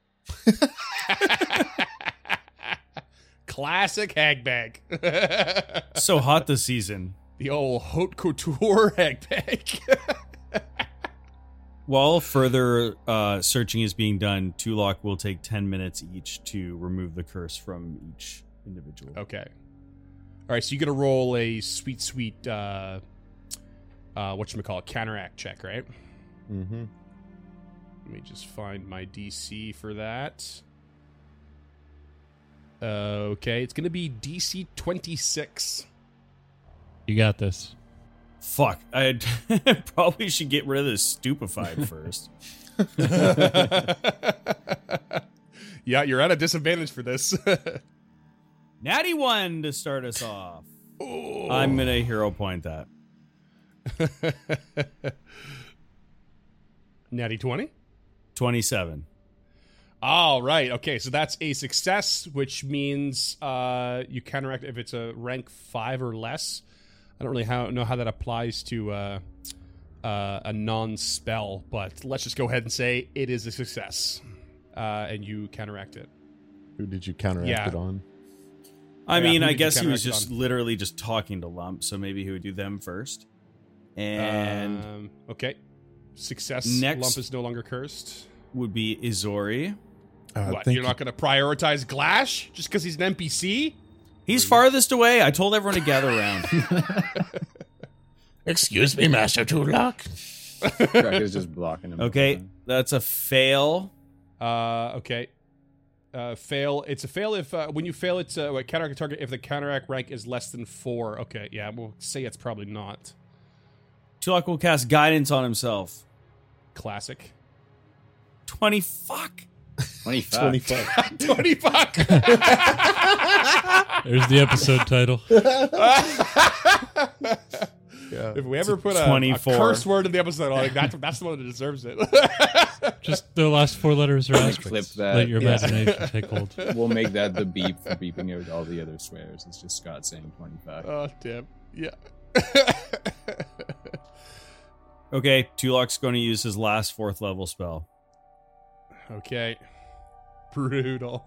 Classic hag bag. So hot this season. The old haute couture hag bag. While further uh, searching is being done, Tulok will take ten minutes each to remove the curse from each individual. Okay. All right, so you're going to roll a sweet, sweet, uh, uh, whatchamacallit, counteract check, right? Mm-hmm. Let me just find my D C for that. Uh, okay, it's going to be D C twenty-six. You got this. Fuck, I probably should get rid of this stupefied first. Yeah, you're at a disadvantage for this. Natty one to start us off. Oh. I'm going to hero point that. Natty twenty? twenty-seven. All right. Okay, so that's a success, which means uh, you counteract if it's a rank five or less. I don't really how, know how that applies to uh, uh, a non-spell, but let's just go ahead and say it is a success, uh, and you counteract it. Who did you counteract Yeah. it on? I Yeah, mean, who I did you guess he was counteract just on? literally just talking to Lump, so maybe he would do them first. And um, okay, success. Next- Lump is no longer cursed. would be Izori. Uh, What? thank You're not going to prioritize Glash just because he's an N P C? He's farthest away. I told everyone to gather around. Excuse me, Master Tulok. Crack is just blocking him. Okay, that's a fail. Uh, okay. Uh, fail. It's a fail if uh, when you fail, it's uh, what, counteract a target if the counteract rank is less than four. Okay, yeah, we'll say it's probably not. Tulok will cast guidance on himself. Classic. twenty fuck. twenty-five. twenty-five. twenty fuck. There's the episode title. Yeah. If we ever put a, a twenty-four. curse word in the episode, I think that's that's the one that deserves it. Just the last four letters are asterisks. Clip that. Let your Yeah. imagination take hold. We'll make that the beep for beeping out all the other swears. It's just Scott saying twenty-five. Oh damn. Yeah. Okay, Tulok's going to use his last fourth level spell. Okay. Brutal.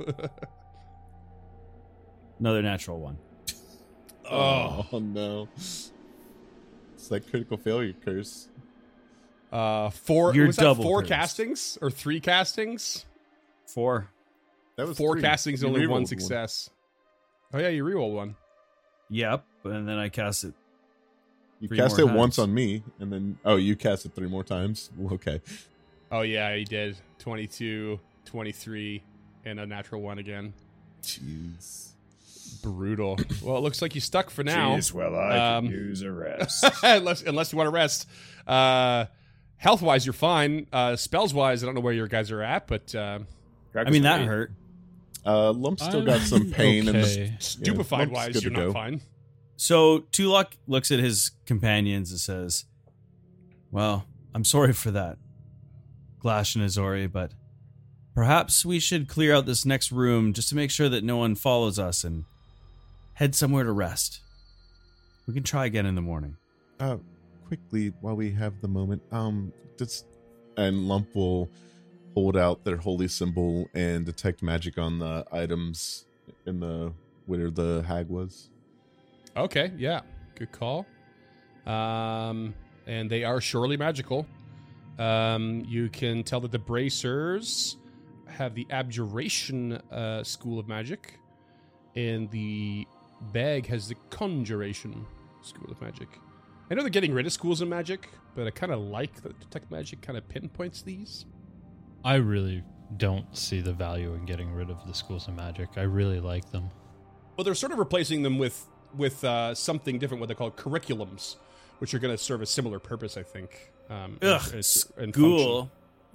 Another natural one. Oh. Oh no. It's like critical failure curse. Uh, four. You're was double that four cursed. castings or three castings? Four. That was Four three. castings, You only rerolled one success. Oh yeah, you reroll one. Yep, and then I cast it. You Three cast more it once times. on me, and then oh, you cast it three more times. Well, okay. Oh yeah, he did. twenty-two, twenty-three, and a natural one again. Jeez. Brutal. Well, it looks like you stuck for now. well, I Um, could use a rest. unless unless you want to rest. Uh, health wise, you're fine. Uh, spells wise, I don't know where your guys are at, but uh, I mean, that great. hurt. Uh, Lump still I'm got some pain in the okay. stupefied Lump's wise, good you're to not go. fine. So Tulok looks at his companions and says, "Well, I'm sorry for that, Glash and Izori, but perhaps we should clear out this next room just to make sure that no one follows us and head somewhere to rest. We can try again in the morning." Uh, quickly, while we have the moment, um, just and Lump will hold out their holy symbol and detect magic on the items in the where the hag was. Okay, yeah, good call. Um, and they are surely magical. Um, you can tell that the bracers have the abjuration uh, school of magic, and the bag has the conjuration school of magic. I know they're getting rid of schools of magic, but I kind of like that detect magic kind of pinpoints these. I really don't see the value in getting rid of the schools of magic. I really like them. Well, they're sort of replacing them with with uh, something different, what they call curriculums, which are going to serve a similar purpose, I think. Um, and- Ugh, and- and school.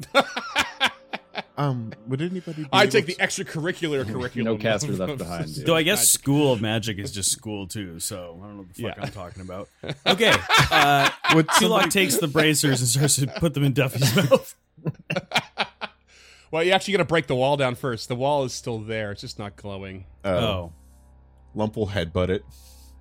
Um, would anybody? Be I able take the to- extracurricular curriculum. No cats were of- left of- behind, dude. Though I guess Magic. School of Magic is just school too, so I don't know what the fuck Yeah. I'm talking about. Okay, uh, Would Tulok somebody- takes the bracers and starts to put them in Duffy's mouth. Well, you actually got to break the wall down first. The wall is still there; it's just not glowing. Uh, Oh, Lump will headbutt it.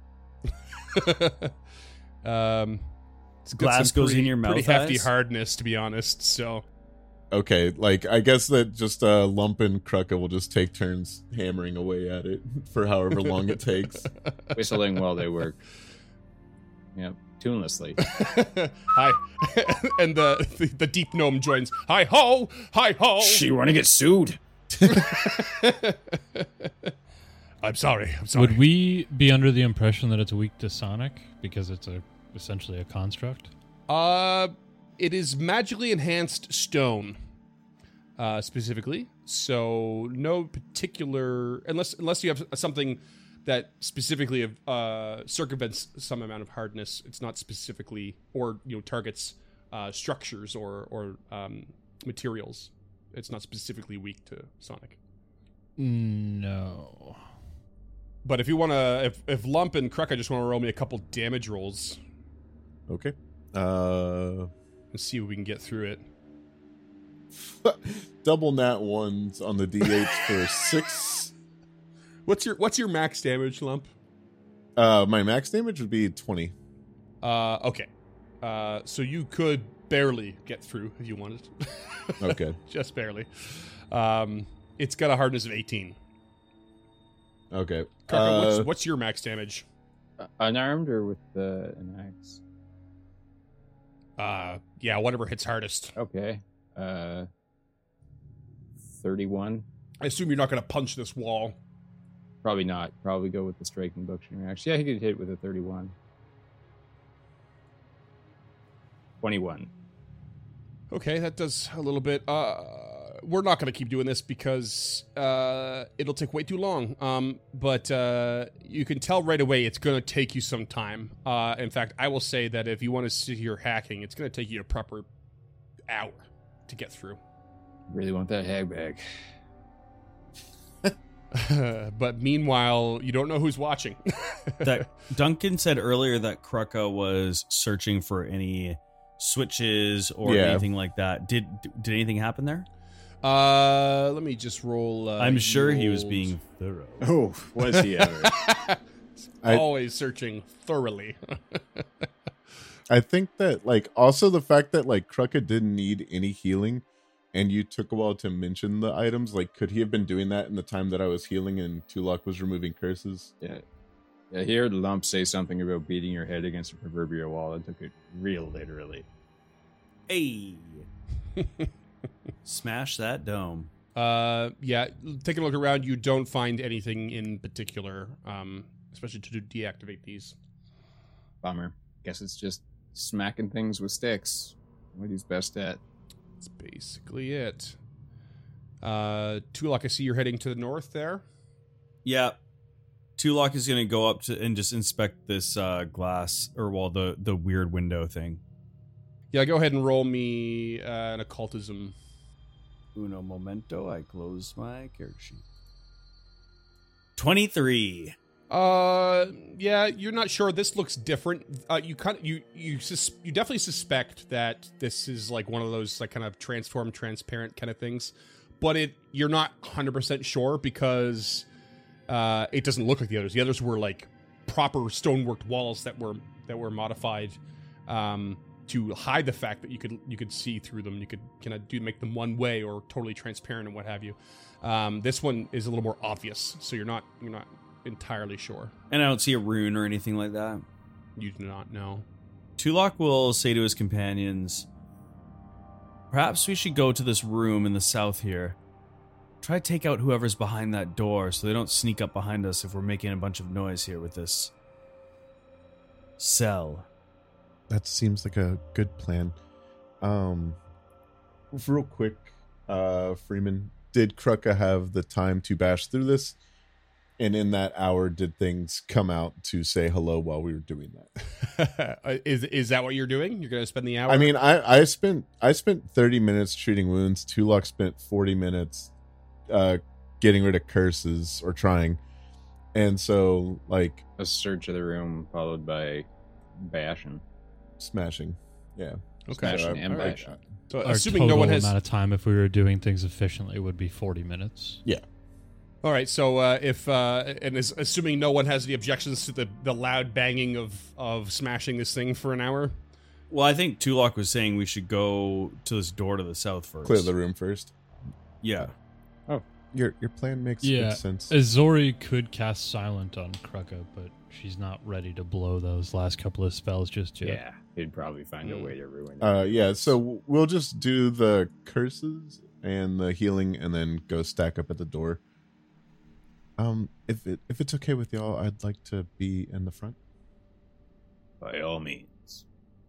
um, it's got Glass some goes in pretty- your Pretty mouth, hefty eyes? hardness, to be honest. So, Okay, like I guess that just uh, Lump and Krucka will just take turns hammering away at it for however long it takes. Whistling while they work. Yep. tunelessly. Hi. And the, the the deep gnome joins. Hi ho! Hi ho! She want to get sued. I'm sorry. I'm sorry. Would we be under the impression that it's weak to Sonic because it's a essentially a construct? Uh, it is magically enhanced stone, uh, specifically. So no particular, unless unless you have something that specifically uh, circumvents some amount of hardness. It's not specifically, or you know, targets uh, structures or or um, materials. It's not specifically weak to Sonic. No. But if you want to, if if Lump and Krucka just want to roll me a couple damage rolls Okay. Uh, and see if we can get through it. double nat ones on the d eight for six. What's your what's your max damage, Lump? Uh, my max damage would be twenty. Uh, okay. Uh, so you could barely get through if you wanted. Okay. Just barely. Um, it's got a hardness of eighteen. Okay. Krucka, what's, Uh, what's your max damage? Uh, unarmed or with uh, an axe? Uh, yeah, whatever hits hardest. Okay. Uh, thirty-one. I assume you're not going to punch this wall. Probably not. Probably go with the striking butchering axe. Yeah, he could hit with a thirty-one. twenty-one. Okay, that does a little bit. Uh, we're not going to keep doing this because uh, it'll take way too long. Um, but uh, you can tell right away it's going to take you some time. Uh, in fact, I will say that if you want to sit here hacking, it's going to take you a proper hour to get through. Really want that hag bag. But meanwhile, you don't know who's watching. That Duncan said earlier that Krucka was searching for any switches or Yeah. anything like that. Did did anything happen there? Uh, let me just roll. Uh, I'm sure he was rolled. being thorough. Oh, was he ever? I- Always searching thoroughly. I think that, like, also the fact that, like, Krucka didn't need any healing and you took a while to mention the items, like, could he have been doing that in the time that I was healing and Tulok was removing curses? Yeah. Yeah, I heard Lump say something about beating your head against a proverbial wall and took it real literally. Hey, smash that dome. Uh, yeah, taking a look around, you don't find anything in particular, um, especially to deactivate these. Bummer. Guess it's just smacking things with sticks. What he's best at. That's basically it. Uh, Tulok, I see you're heading to the north there. Yeah. Tulok is going to go up to and just inspect this uh, glass, or well, the, the weird window thing. Yeah, go ahead and roll me uh, an occultism. Uno momento, I close my character sheet. twenty-three. Uh, yeah, you're not sure. This looks different. Uh, you kind of you you sus- you definitely suspect that this is like one of those like kind of transform, transparent kind of things, but it you're not one hundred percent sure because uh, it doesn't look like the others. The others were like proper stoneworked walls that were that were modified um, to hide the fact that you could you could see through them. You could kind of do make them one way or totally transparent and what have you. Um, this one is a little more obvious, so you're not you're not. entirely sure. And I don't see a rune or anything like that. You do not know. Tulok will say to his companions, perhaps we should go to this room in the south here. Try to take out whoever's behind that door so they don't sneak up behind us if we're making a bunch of noise here with this cell. That seems like a good plan. Um, real quick, uh, Freeman, did Krucka have the time to bash through this? And in that hour, did things come out to say hello while we were doing that? is is that what you're doing? You're going to spend the hour? I mean, I, I spent I spent thirty minutes treating wounds. Tulok spent forty minutes uh, getting rid of curses or trying. And so, like, A search of the room followed by bashing. smashing. Yeah. okay. Smashing So I- and I- bashing. So Our assuming total no one has. amount of time if we were doing things efficiently would be forty minutes. All right. So uh, if uh, and is, assuming no one has any objections to the, the loud banging of of smashing this thing for an hour. Well, I think Tulok was saying we should go to this door to the south first. Clear the room first. Yeah. Yeah, Your your plan makes Yeah, good sense. Azori could cast Silent on Krucka, but she's not ready to blow those last couple of spells just yet. Yeah, he'd probably find Mm. a way to ruin it. Uh, yeah, so we'll just do the curses and the healing, and then go stack up at the door. Um, if it if it's okay with y'all, I'd like to be in the front. By all means.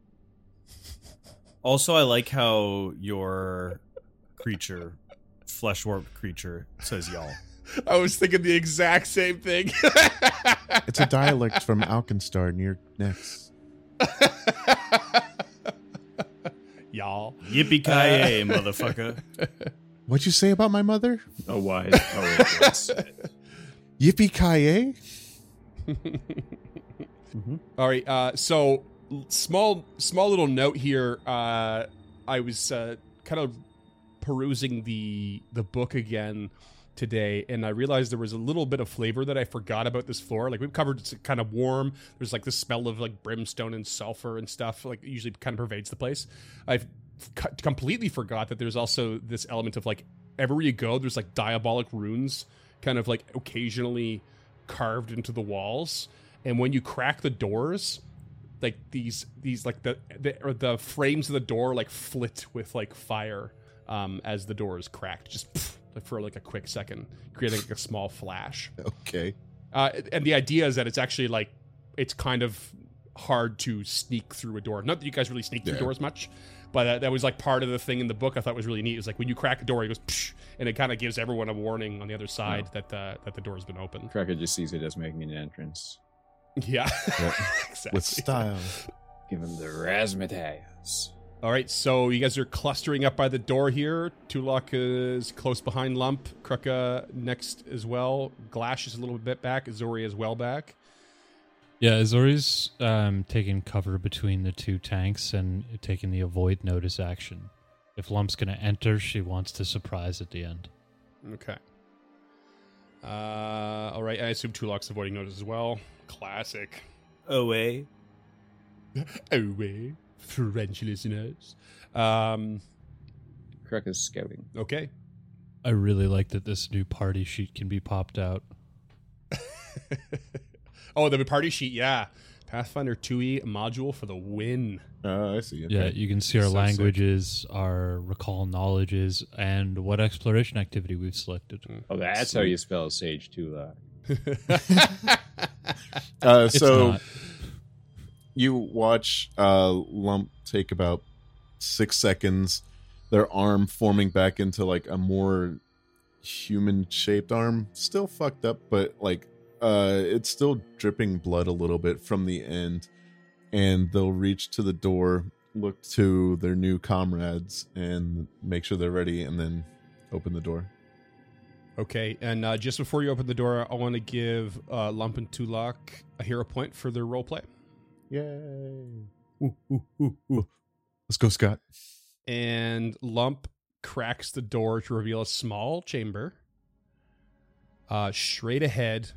Also, I like how your creature, flesh warped creature, says y'all. I was thinking the exact same thing. It's a dialect from Alkenstar near Nex. Y'all. Yippee-ki-yay, motherfucker. What'd you say about my mother? A wise poet once said. Yippee-ki-yay? All right. Uh, so l- small, small little note here. Uh, I was uh, kind of perusing the the book again today, and I realized there was a little bit of flavor that I forgot about this floor. Like we've covered, it's kind of warm. There's like the smell of like brimstone and sulfur and stuff. Like usually kind of pervades the place. I've c- completely forgot that there's also this element of like everywhere you go, there's like diabolic runes, kind of like occasionally carved into the walls. And when you crack the doors, like these these like the the, or the frames of the door like flit with like fire um, as the door is cracked, just pff, for like a quick second, creating like a small flash. Okay. Uh, and the idea is that it's actually like it's kind of hard to sneak through a door. Not that you guys really sneak through Yeah. doors much, but uh, that was like part of the thing in the book I thought was really neat. It was like when you crack a door, it goes psh, and it kind of gives everyone a warning on the other side Oh. that the that the door has been opened. Krucka just sees it as making an entrance. Yeah, Yeah. exactly. With style. Give him the razzmatazz. All right, so you guys are clustering up by the door here. Tulok is close behind Lump. Krucka next as well. Glash is a little bit back. Azori as well back. Yeah, Azori's um, taking cover between the two tanks and taking the avoid notice action. If Lump's going to enter, she wants to surprise at the end. Okay. Uh, all right, I assume Tulok's avoiding notice as well. Classic. Away. Oh, wait. French listeners. Um, Krucka's scouting. okay. I really like that this new party sheet can be popped out. Oh, the party sheet, yeah. Pathfinder two E module for the win. Uh, I see. Okay. Yeah, you can see our So sick. languages, our recall knowledges, and what exploration activity we've selected. Oh, that's how you spell Sage Tulok. Uh, It's so not. you watch uh, Lump take about six seconds, their arm forming back into like a more human-shaped arm. Still fucked up, but like uh, it's still dripping blood a little bit from the end. And they'll reach to the door, look to their new comrades, and make sure they're ready, and then open the door. Okay, and uh, just before you open the door, I want to give uh, Lump and Tulok a hero point for their roleplay. Yay! Ooh, ooh, ooh, ooh. Let's go, Scott. And Lump cracks the door to reveal a small chamber. Uh, straight ahead,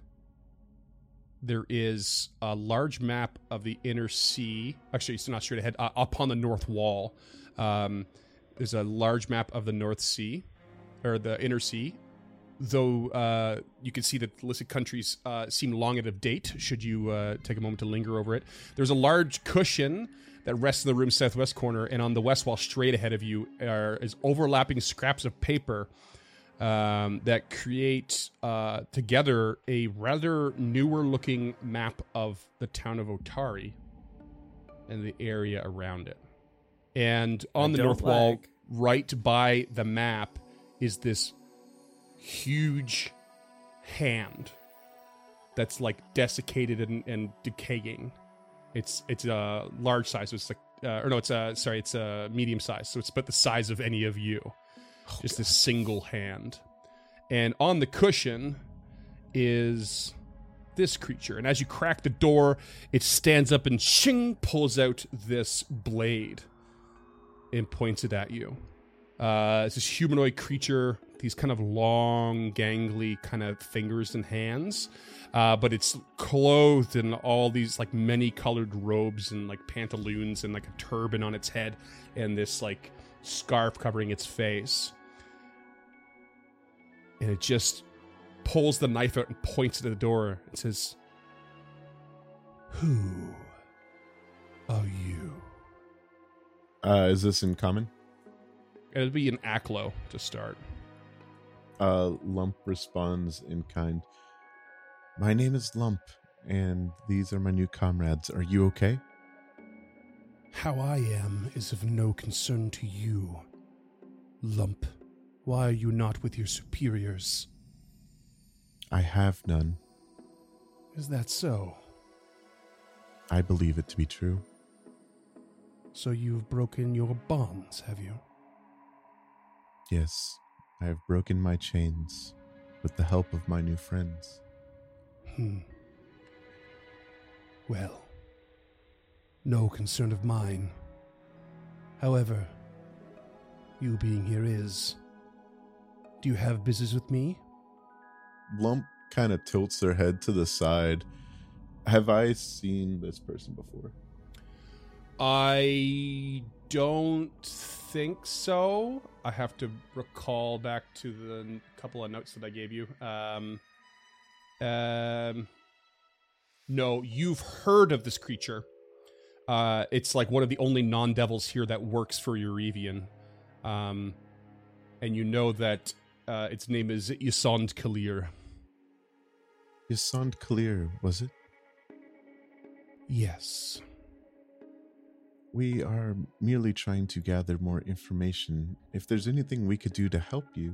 there is a large map of the inner sea. Actually, it's not straight ahead. Uh, up on the north wall, um, there's a large map of the North Sea, or the inner sea. Though uh, you can see that the listed countries uh, seem long out of date, should you uh, take a moment to linger over it. There's a large cushion that rests in the room's southwest corner, and on the west wall, straight ahead of you, are is overlapping scraps of paper um, that create uh, together a rather newer-looking map of the town of Otari and the area around it. And on I the don't north wall, like. right by the map, is this huge hand that's like desiccated and, and decaying. It's it's a large size. So it's like, uh, or no, it's a sorry, it's a medium size. So it's about the size of any of you. Just a single hand. And on the cushion is this creature. And as you crack the door, it stands up and shing pulls out this blade and points it at you. Uh, it's this humanoid creature, these kind of long, gangly kind of fingers and hands. Uh, but it's clothed in all these like many colored robes and like pantaloons and like a turban on its head and this like scarf covering its face. and it just pulls the knife out and points it at the door. It says, "Who are you?" Uh, is this in common? It'll be an Aklo to start. Uh, Lump responds in kind. My name is Lump, and these are my new comrades. Are you okay? How I am is of no concern to you, Lump. Why are you not with your superiors? I have none. Is that so? I believe it to be true. So you've broken your bonds, have you? Yes, I have broken my chains with the help of my new friends. Hmm. Well, no concern of mine. However, you being here is. Do you have business with me? Lump kind of tilts their head to the side. Have I seen this person before? I don't think so. I have to recall back to the couple of notes that I gave you. Um, um, no, you've heard of this creature. Uh, it's like one of the only non-devils here that works for Eurevian. Um, and you know that uh, its name is Ysond Kalir. Ysond Kalir, was it? Yes. We are merely trying to gather more information. If there's anything we could do to help you,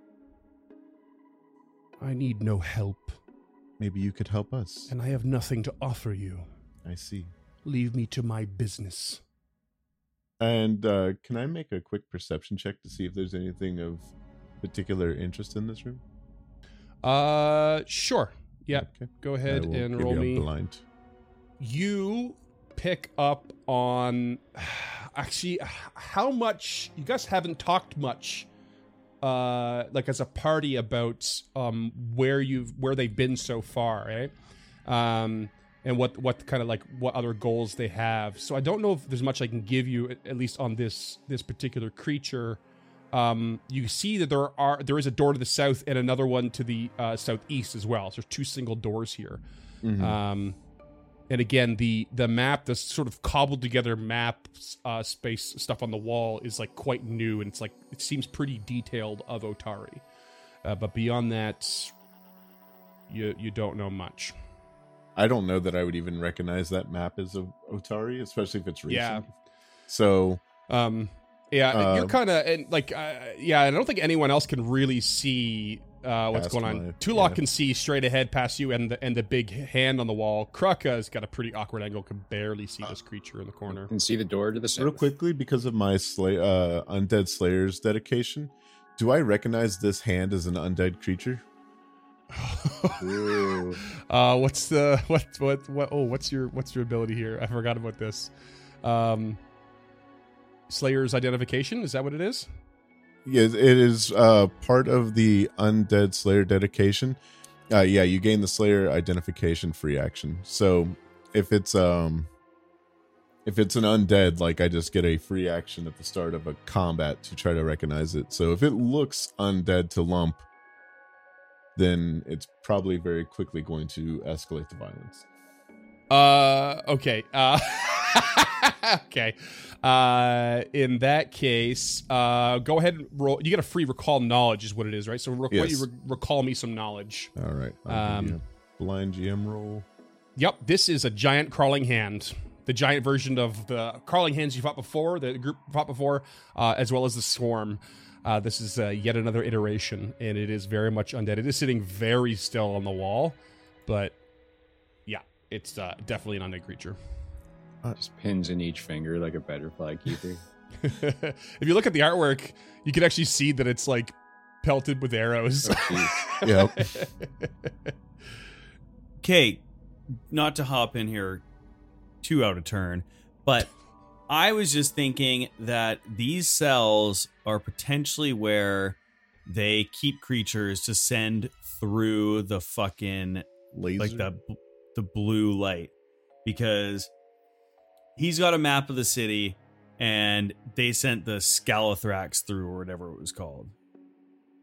I need no help, maybe you could help us. and I have nothing to offer you. I see. Leave me to my business. And uh, can I make a quick perception check to see if there's anything of particular interest in this room? Uh, sure. Yeah, Okay. go I ahead will and give roll you a me. blind. You pick up on actually how much you guys haven't talked much uh like as a party about um where you've where they've been so far, right? Um and what what kind of like what other goals they have. So I don't know if there's much I can give you, at, at least on this this particular creature. Um you see that there are there is a door to the south and another one to the uh southeast as well. So there's two single doors here. Mhm. Um And again, the the map, the sort of cobbled together map uh, space stuff on the wall is like quite new, and it's like it seems pretty detailed of Otari. Uh, but beyond that, you you don't know much. I don't know that I would even recognize that map as of Otari, especially if it's recent. Yeah. So, Um, yeah, Uh, you're kind of and like uh, yeah. I don't think anyone else can really see uh, what's Past going on. my- Tulok yeah. can see straight ahead past you, and the and the big hand on the wall. Kraka's got a pretty awkward angle, can barely see this creature in the corner. You can see the door to the south. real quickly, because of my slay, uh, Undead Slayer's dedication, do I recognize this hand as an undead creature? Ooh. uh, what's the what what what? Oh, what's your what's your ability here? I forgot about this. Um, Slayer's identification, is that what it is? Yes, it is uh, part of the Undead Slayer dedication. Uh, yeah, you gain the Slayer identification free action. So if it's um, if it's an undead, like I just get a free action at the start of a combat to try to recognize it. So if it looks undead to Lump, then it's probably very quickly going to escalate the violence. Uh, okay. Uh, okay. Uh, in that case, uh, go ahead and roll. You get a free recall knowledge, is what it is, right? So re- Yes. you re- recall me some knowledge. All right. I'll give Um, you a blind G M roll. Yep, this is a giant crawling hand. The giant version of the crawling hands you fought before, the group fought before, uh, as well as the swarm. Uh, this is uh, yet another iteration, and it is very much undead. It is sitting very still on the wall, but yeah, it's uh, definitely an undead creature. Just pins in each finger like a butterfly keeper. If you look at the artwork, you can actually see that it's like pelted with arrows. Oh, jeez. Yep. Okay, not to hop in here too out of turn, but I was just thinking that these cells are potentially where they keep creatures to send through the fucking Laser. like the the blue light, because he's got a map of the city and they sent the Scalathrax through or whatever it was called.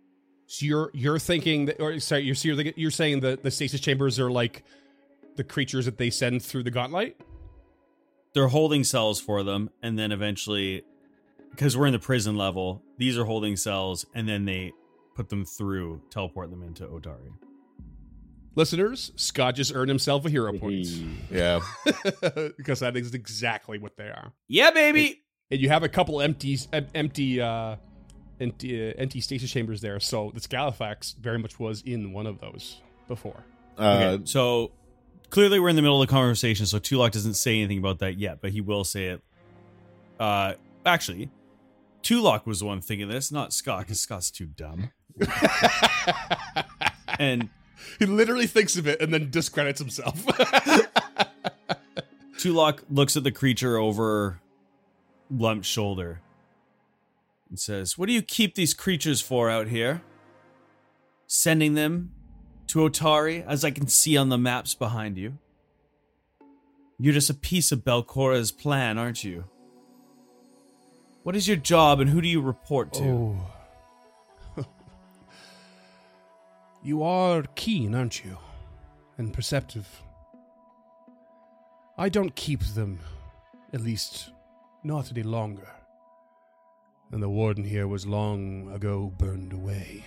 So you're you're thinking that, or sorry, you're so you're, you're saying that the stasis chambers are like the creatures that they send through the gauntlet? They're holding cells for them, and then eventually, because we're in the prison level, these are holding cells, and then they put them through, teleport them into Otari. Listeners, Scott just earned himself a hero point. Yeah. Because that is exactly what they are. Yeah, baby. And you have a couple empty, em- empty, uh, empty, uh, empty stasis chambers there. So this Galafax very much was in one of those before. Uh, Okay, so clearly we're in the middle of the conversation, so Tulok doesn't say anything about that yet, but he will say it. Uh, actually, Tulok was the one thinking this, not Scott, because Scott's too dumb. And he literally thinks of it and then discredits himself. Tulok looks at the creature over Lump's shoulder and says, "What do you keep these creatures for out here? Sending them to Otari, as I can see on the maps behind you. You're just a piece of Belcora's plan, aren't you? What is your job and who do you report to?" Oh. You are keen, aren't you? And perceptive. I don't keep them, at least not any longer. And the warden here was long ago burned away.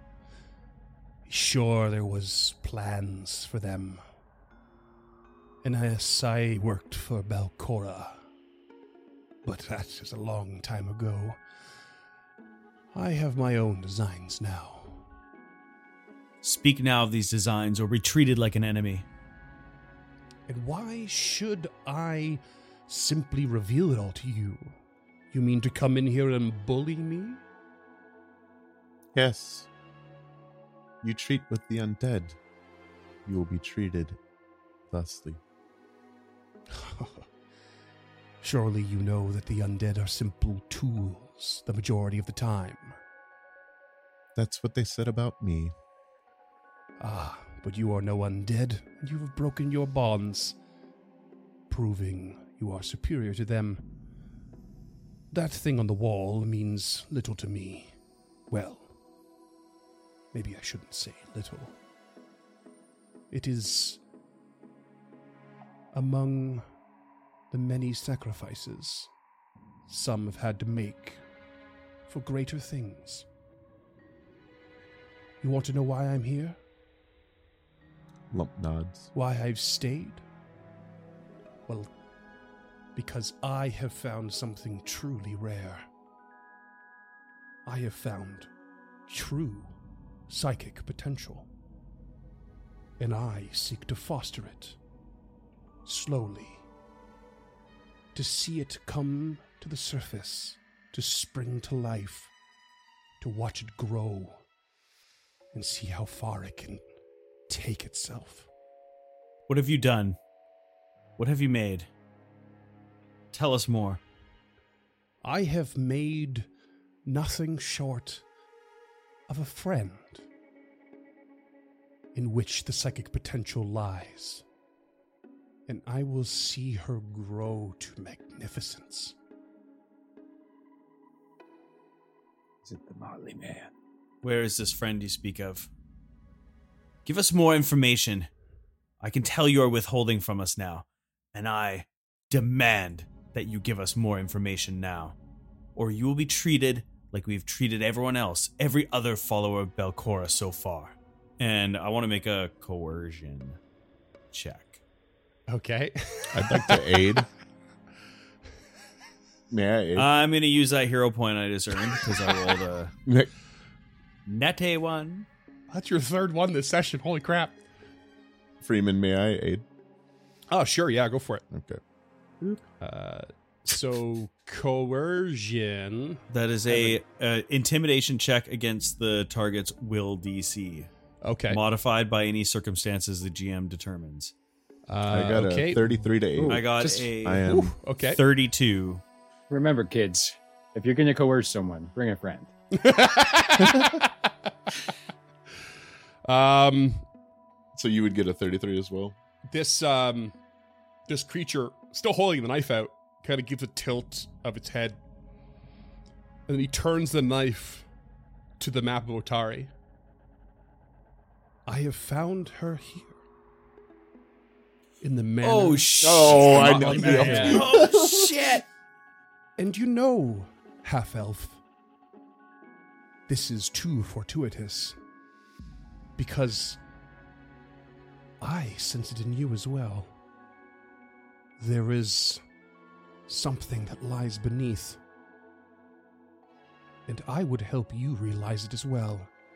Sure, there was plans for them. And yes, I worked for Belcora. But that is a long time ago. I have my own designs now. Speak now of these designs or be treated like an enemy. And why should I simply reveal it all to you? You mean to come in here and bully me? yes. You treat with the undead. You will be treated thusly. Surely you know that the undead are simple tools the majority of the time. That's what they said about me. Ah, but you are no undead, and you have broken your bonds, proving you are superior to them. That thing on the wall means little to me. Well, maybe I shouldn't say little. It is among the many sacrifices some have had to make for greater things. You want to know why I'm here? Lump nods. Why I've stayed? Well, because I have found something truly rare. I have found true psychic potential. And I seek to foster it. Slowly. To see it come to the surface. To spring to life. To watch it grow. And see how far it can take itself. What have you done? What have you made? Tell us more. I have made nothing short of a friend in which the psychic potential lies. And I will see her grow to magnificence. Is it the Motley Man? Where is this friend you speak of? Give us more information. I can tell you are withholding from us now, and I demand that you give us more information now, or you will be treated like we've treated everyone else, every other follower of Belcora so far. And I want to make a coercion check. Okay. I'd like to aid. May I aid? I'm going to use that hero point I just earned because I rolled a Nick, nete one. That's your third one this session. Holy crap. Freeman, may I aid? Oh, sure. Yeah, go for it. Okay. Uh, so, coercion. That is a, a intimidation check against the target's will D C. Okay. Modified by any circumstances the G M determines. Uh, I got okay. a thirty-three to eight. Ooh. I got just- a I am. Ooh, okay. thirty-two. Remember, kids, if you're going to coerce someone, bring a friend. um, So you would get a thirty-three as well? this um, this creature, still holding the knife out, kind of gives a tilt of its head, and then he turns the knife to the map of Otari, I have found her here. In the manor. Oh, shit. Oh, I know. Man. Oh, shit. And you know, half-elf, this is too fortuitous. Because I sense it in you as well. There is something that lies beneath. And I would help you realize it as well.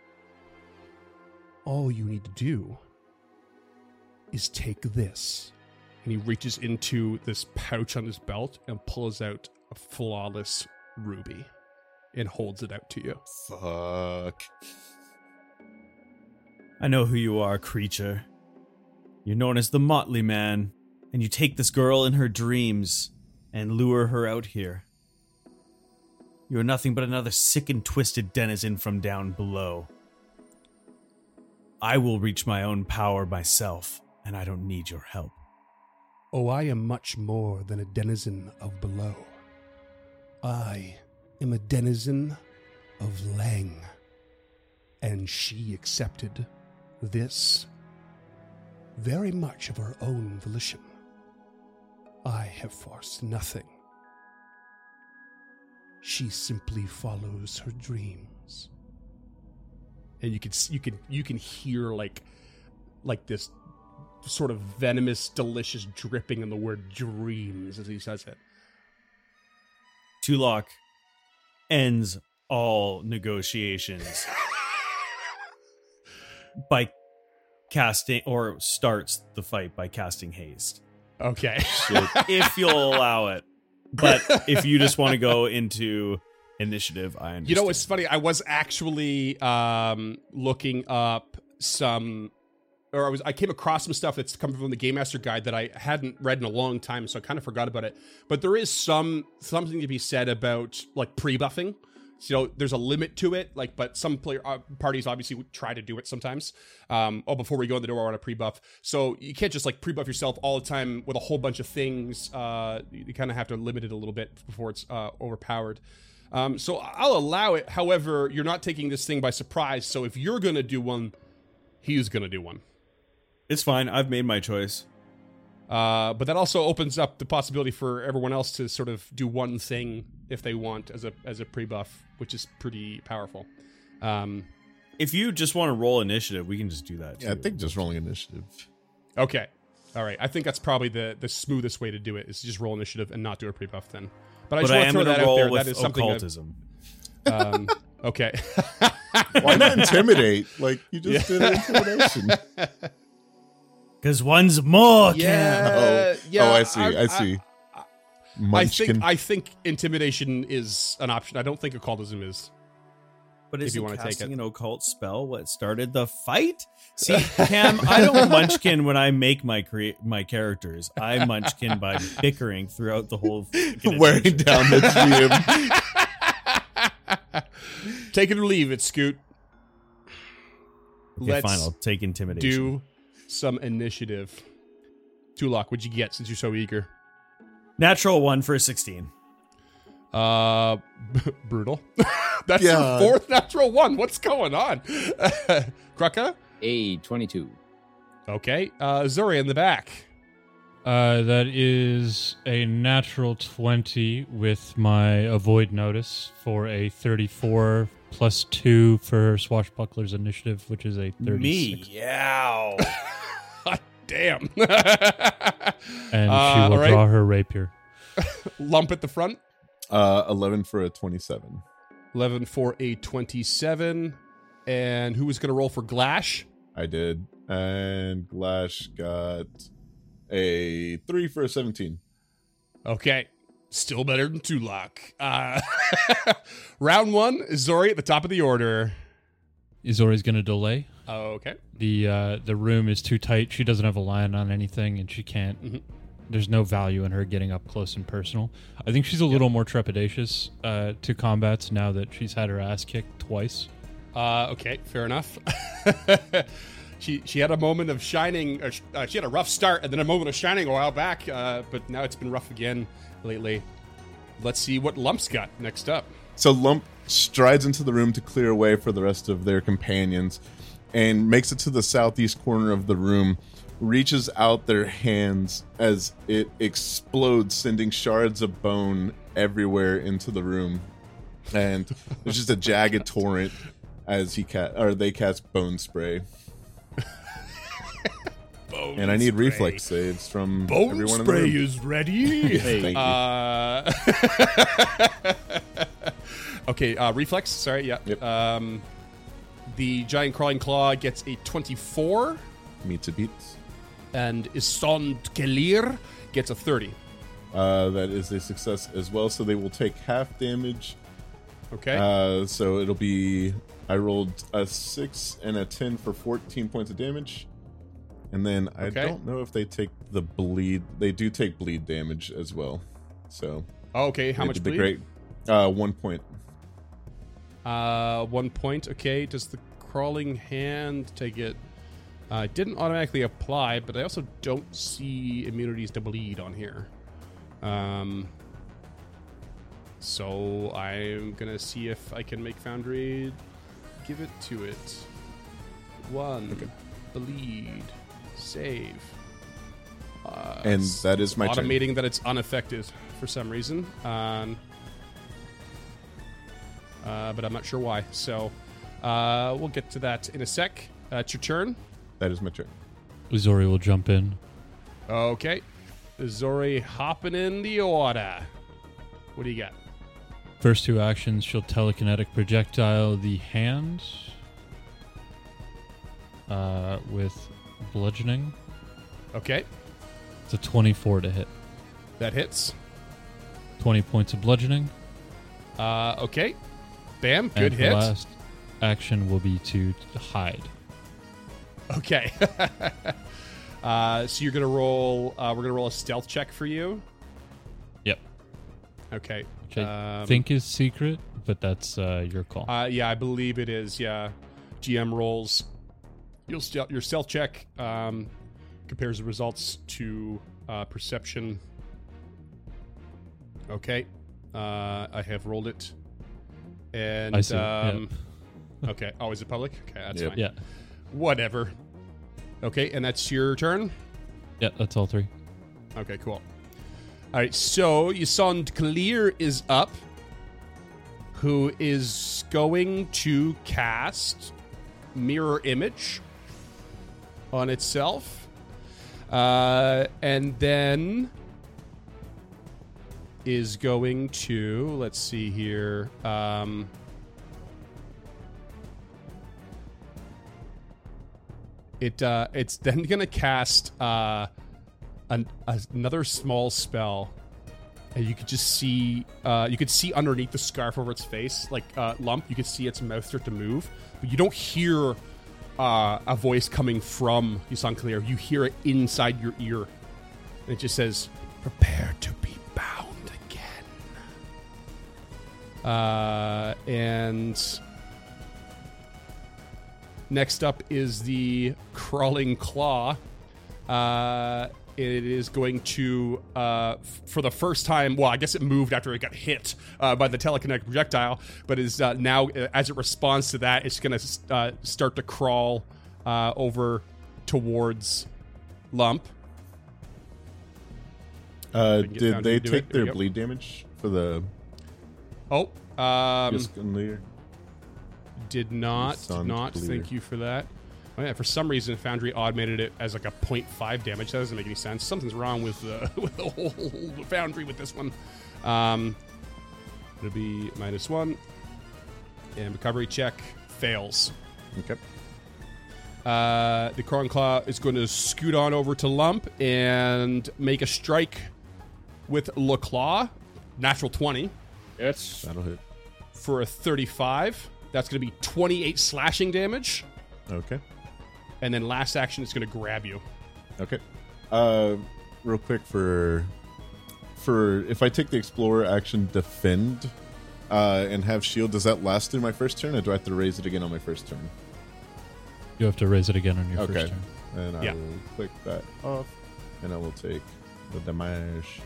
All you need to do is take this. And he reaches into this pouch on his belt and pulls out a flawless ruby and holds it out to you. Fuck. I know who you are, creature. You're known as the Motley Man, and you take this girl in her dreams and lure her out here. You are nothing but another sick and twisted denizen from down below. I will reach my own power myself, and I don't need your help. Oh, I am much more than a denizen of below. I am a denizen of Lang. And she accepted this very much of her own volition. I have forced nothing. She simply follows her dreams. And you can you can you can hear like like this sort of venomous, delicious dripping in the word dreams as he says it. Tulok ends all negotiations by casting, or starts the fight by casting haste. Okay. If you'll allow it. But if you just want to go into initiative, I understand. You know what's funny? I was actually um, looking up some, or I was I came across some stuff that's coming from the Game Master Guide that I hadn't read in a long time, so I kind of forgot about it. But there is some something to be said about like pre-buffing. So, you know, there's a limit to it, like, but some player uh, parties obviously would try to do it sometimes. Um, oh, before we go in the door, I want to pre-buff. So you can't just like pre-buff yourself all the time with a whole bunch of things. Uh, you you kind of have to limit it a little bit before it's uh, overpowered. Um, so I'll allow it. However, you're not taking this thing by surprise. So if you're going to do one, he's going to do one. It's fine. I've made my choice. Uh, but that also opens up the possibility for everyone else to sort of do one thing if they want as a as a pre-buff, which is pretty powerful. Um, If you just want to roll initiative, we can just do that too. Yeah, I think just rolling initiative. okay. All right. I think that's probably the, the smoothest way to do it is to just roll initiative and not do a pre-buff then. But I But just I want am to throw going that to out roll there. with That is something occultism. that, um, okay. Why not intimidate? Like, you just did an intimidation. Because one's more, Cam. Yeah. Oh, yeah, oh, I see. I, I- see. I Munchkin. think I think intimidation is an option. I don't think occultism is. But If is you it wanna take casting it. an occult spell what started the fight? See, Cam, I don't munchkin when I make my crea- my characters. I munchkin by bickering throughout the whole fucking Wearing adventure. down the G M. Take it or leave it, Scoot. Okay, Let's fine, I'll take intimidation. do some initiative. Tulok, what'd you get since you're so eager? Natural one for a sixteen. Uh, brutal. That's Yeah. your fourth natural one. What's going on? Krucka? A twenty-two. Okay. Uh, Zuri in the back. Uh, that is a natural twenty with my avoid notice for a thirty-four plus two for Swashbuckler's initiative, which is a thirty-six. Me, yow. Damn. And Uh, she will all right. draw her rapier. Lump at the front. Uh, eleven for a twenty-seven. eleven for a twenty-seven. And who was going to roll for Glash? I did. And Glash got a three for a seventeen. Okay. Still better than Tulok. Uh, round one, Zori at the top of the order. Izori's going to delay. Okay. The uh, the room is too tight. She doesn't have a line on anything, and she can't. Mhm. There's no value in her getting up close and personal. I think she's a little more trepidatious uh, to combats now that she's had her ass kicked twice. Uh, okay, fair enough. she she had a moment of shining. Uh, sh- uh, she had a rough start, and then a moment of shining a while back. Uh, but now it's been rough again lately. Let's see what Lump's got next up. So Lump strides into the room to clear a way for the rest of their companions. and makes it to the southeast corner of the room, reaches out their hands as it explodes, sending shards of bone everywhere into the room. And there's just a jagged torrent as he ca- or they cast bone spray. Bone And I need spray. reflex saves from Bone everyone in the spray room. is ready. Thank you. Uh, okay, uh, reflex. Sorry, yeah. Yep. Um, the giant crawling claw gets a twenty-four, Meets it beats. and Isond Kelir gets a thirty. Uh, that is a success as well. So they will take half damage. Okay. Uh, so it'll be I rolled a six and a ten for fourteen points of damage. And then I Okay. don't know if they take the bleed. They do take bleed damage as well. So Oh, okay, how they much did the bleed? Great, uh, one point. Uh, one point. Okay. Does the crawling hand take it? Uh, it didn't automatically apply, but I also don't see immunities to bleed on here. Um. So I'm gonna see if I can make Foundry give it to it. One Okay. bleed save. Uh, And it's that is my turn. automating that it's unaffected for some reason. Um. Uh, but I'm not sure why. So uh, we'll get to that in a sec. Uh, it's your turn. That is my turn. Uzori will jump in. Okay. Zori hopping in the order. What do you got? First two actions, she'll telekinetic projectile the hand uh, with bludgeoning. Okay. It's a twenty-four to hit. That hits. twenty points of bludgeoning. Uh, okay. Bam. Good and hit. The last action will be to hide. Okay. uh, so you're gonna roll. Uh, we're gonna roll a stealth check for you. Yep. Okay. Which I Um, think is secret, but that's uh, your call. Uh, yeah, I believe it is. Yeah. G M rolls. You'll stealth, your stealth check um, compares the results to uh, perception. Okay. Uh, I have rolled it. And I see it, um, okay. Oh, is it public? Okay, that's Yep. fine. yeah. Whatever. Okay, and that's your turn. Yeah, that's all three. Okay, cool. All right, so Yasond Kalir is up, who is going to cast Mirror Image on itself, uh, and then is going to, let's see here, um, it uh, it's then going to cast uh, an, another small spell. And you could just see, uh, you could see underneath the scarf over its face, like uh, lump. You could see its mouth start to move, but you don't hear uh, a voice coming from Yasond Kalir. You hear it inside your ear, and it just says, "Prepare to be bound again." Uh, and next up is the crawling claw. Uh, it is going to, uh, f- for the first time, well, I guess it moved after it got hit uh, by the telekinetic projectile, but is uh, now, uh, as it responds to that, it's going to uh, start to crawl uh, over towards Lump. Uh, I can get did down they to do take it. There their you go. bleed damage for the Oh, um, Iskandar? did not, did Sound not. clear. Thank you for that. Oh, yeah, for some reason, Foundry automated it as like a zero point five damage. That doesn't make any sense. Something's wrong with the with the whole Foundry with this one. Um, it'll be minus one, and recovery check fails. Okay. Uh, the Crawling Claw is going to scoot on over to Lump and make a strike with Le Claw. Natural twenty Yes. That'll hit. for a thirty-five. That's going to be twenty-eight slashing damage. Okay. And then last action is going to grab you. Okay. Uh, real quick for for if I take the Explorer action, defend, uh, and have shield, does that last through my first turn, or do I have to raise it again on my first turn? You have to raise it again on your Okay. first turn. And I Yeah. will click that off, and I will take the damage.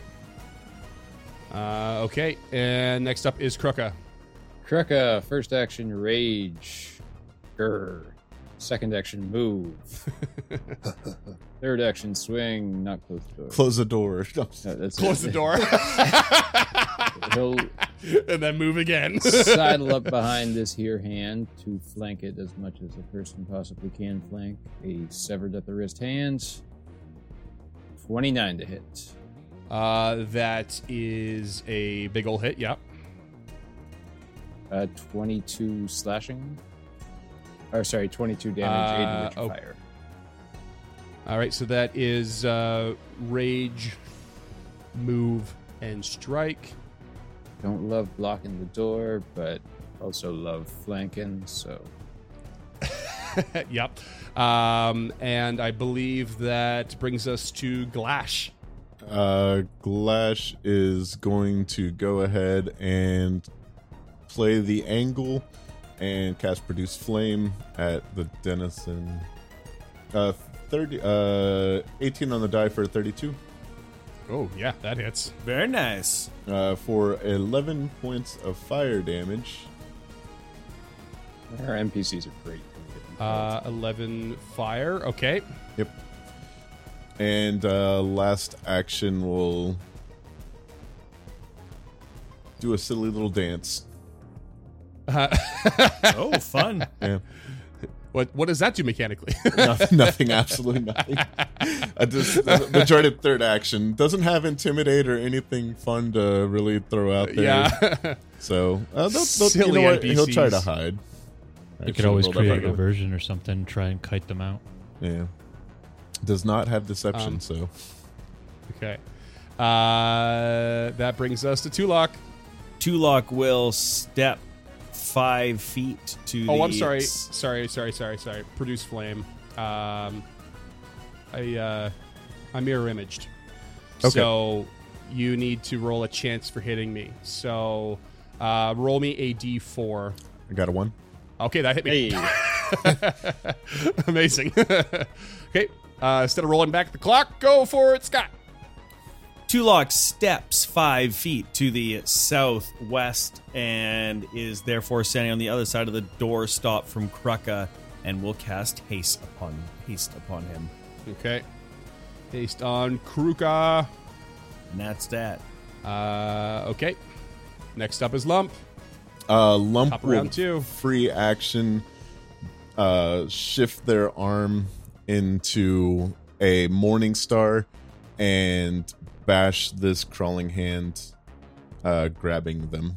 Uh, okay, and next up is Kruka. Kruka, first action, rage. Grr. Second action, move. Third action, swing, not close the door. Close the door. No. No, that's Close it. the door. He'll And then move again. sidle up behind this here hand to flank it as much as a person possibly can flank. A severed at the wrist hand. twenty-nine to hit. Uh, that is a big ol' hit. Yep. Uh, twenty-two slashing. Or sorry, twenty-two damage. Uh, eight of which oh. fire. All right, so that is uh, rage, move, and strike. Don't love blocking the door, but also love flanking. So Yep. Um, and I believe that brings us to Glash. Uh, Glash is going to go ahead and play the angle and cast Produce Flame at the Denizen. Uh, thirty, uh, eighteen on the die for thirty-two. Oh, yeah, that hits. Very nice. Uh, for eleven points of fire damage. our N P Cs are great. Uh, eleven fire. Okay. Yep. And uh, last action will do a silly little dance. Uh, Oh, fun. Yeah. what what does that do mechanically? nothing, nothing, absolutely nothing. I just, the majority of third action doesn't have intimidate or anything fun to really throw out there. yeah. So uh, they'll, they'll, you Silly know what? N P Cs. He'll try to hide. I You could should've always rolled up create right a away. version or something, and try and kite them out. Yeah. Does not have deception, Um, so Okay. Uh, that brings us to Tulok. Tulok will step five feet to the... Oh, I'm sorry. Sorry, sorry, sorry, sorry. Produce flame. Um, I uh, I mirror imaged. Okay. So you need to roll a chance for hitting me. So uh, roll me a d four. I got a one. Okay, that hit me. Hey, Amazing. Okay. Uh, instead of rolling back the clock, go for it, Scott. Tulok steps five feet to the southwest and is therefore standing on the other side of the door stop from Krucka and will cast haste upon haste upon him. Okay. Based on Kruka. And that's that. Uh, okay. Next up is Lump. Uh, Lump Top will round two. free action uh, shift their arm into a Morning Star and bash this crawling hand, uh, grabbing them.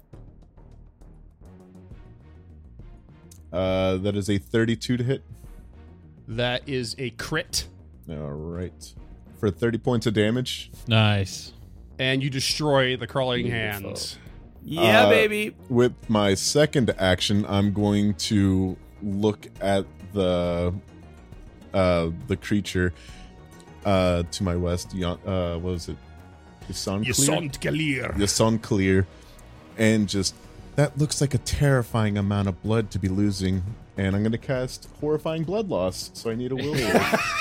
Uh, that is a thirty-two to hit. That is a crit. All right. For thirty points of damage. Nice. And you destroy the crawling Beautiful. hand. Yeah, Uh, baby. With my second action, I'm going to look at the uh, the creature uh, to my west. Yon- uh, what was it? Yason Clear? Galir. Yason Clear. And just, that looks like a terrifying amount of blood to be losing. And I'm going to cast Horrifying Blood Loss. So I need a will roll.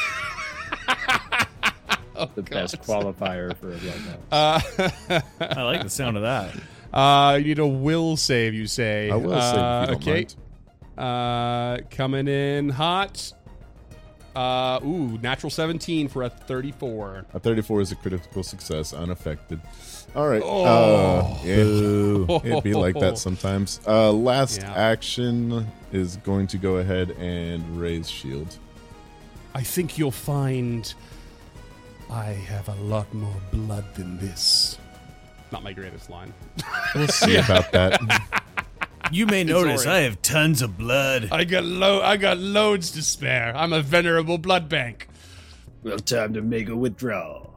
the best qualifier for a blood loss. Uh, I like the sound of that. uh, you need a will save, you say. I will uh, say if you don't okay. mind. Uh, coming in hot. Uh, ooh, natural seventeen for a thirty-four. A thirty-four is a critical success, unaffected. All right. Oh. Uh, yeah, it'd be like that sometimes. Uh, last Yeah. action is going to go ahead and raise shield. I think you'll find I have a lot more blood than this. Not my greatest line. We'll see about that. You may notice Sorry. I have tons of blood. I got lo- I got loads to spare. I'm a venerable blood bank. Well, time to make a withdrawal.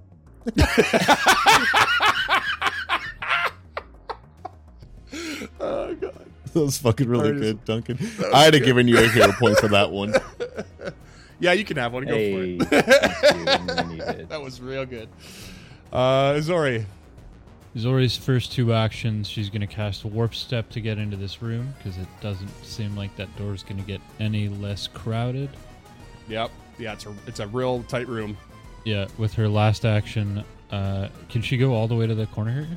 Oh god. That was fucking really That is- good, Duncan. I'd have given you a hero point for that one. Yeah, you can have one. Go Hey, for it. thank you. I need it. That was real good. Uh, Zori. Zori's first two actions, she's going to cast a warp step to get into this room because it doesn't seem like that door's going to get any less crowded. Yep. Yeah, it's a it's a real tight room. Yeah, with her last action, uh, can she go all the way to the corner here?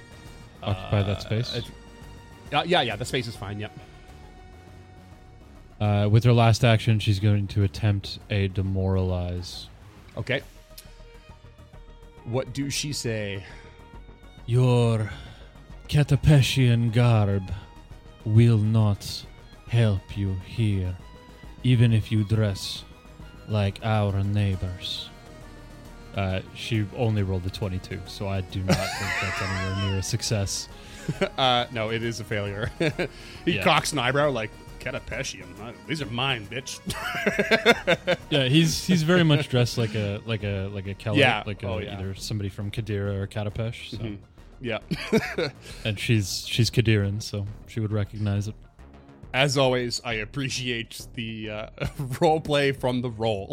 Occupy that space? Uh, it's- yeah, yeah, yeah. The space is fine. Yep. Uh, with her last action, she's going to attempt a demoralize. Okay. What do she say? Your Catapeshian garb will not help you here, even if you dress like our neighbors. Uh, she only rolled a twenty-two, so I do not think that's anywhere near a success. uh, no, it is a failure. he Yeah. cocks an eyebrow like, Catapeshian. These are mine, bitch. Yeah, he's he's very much dressed like a like a like a Keller, Yeah. like a, Oh, yeah. either somebody from Kadira or Katapesh. So. Mhm. Yeah. And she's she's Kadiran, so she would recognize it. As always, I appreciate the uh, role play from the roll.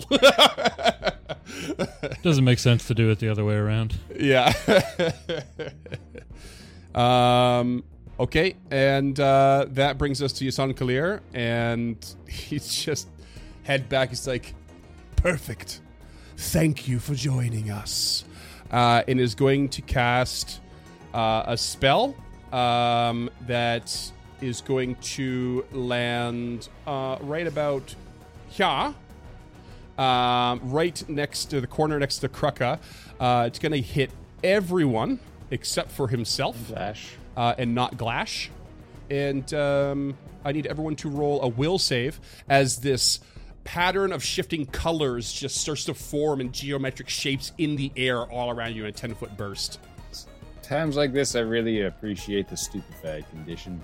Doesn't make sense to do it the other way around. Yeah. um. Okay, and uh, that brings us to Yasan Kalir, and he's just head back. He's like, "Perfect. Thank you for joining us," uh, and is going to cast uh, a spell um, that is going to land uh, right about here. Um, right next to the corner next to Kruka. Uh, it's going to hit everyone except for himself Flash. uh, and not Glash. And um, I need everyone to roll a will save as this pattern of shifting colors just starts to form in geometric shapes in the air all around you in a ten-foot burst. Times like this, I really appreciate the stupefied condition.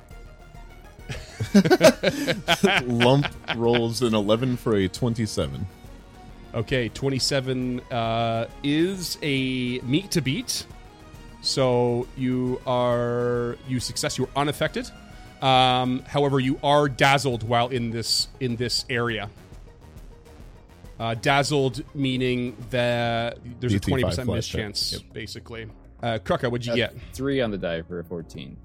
Lump rolls an eleven for a twenty-seven. Okay, twenty-seven uh, is a meet to beat. So you are you success. You are unaffected. Um, however, you are dazzled while in this in this area. Uh, dazzled meaning that there's a D T five twenty percent flash mischance, check. Yep. basically. Uh, Kruka, what'd you That's get? Three on the die for a fourteen.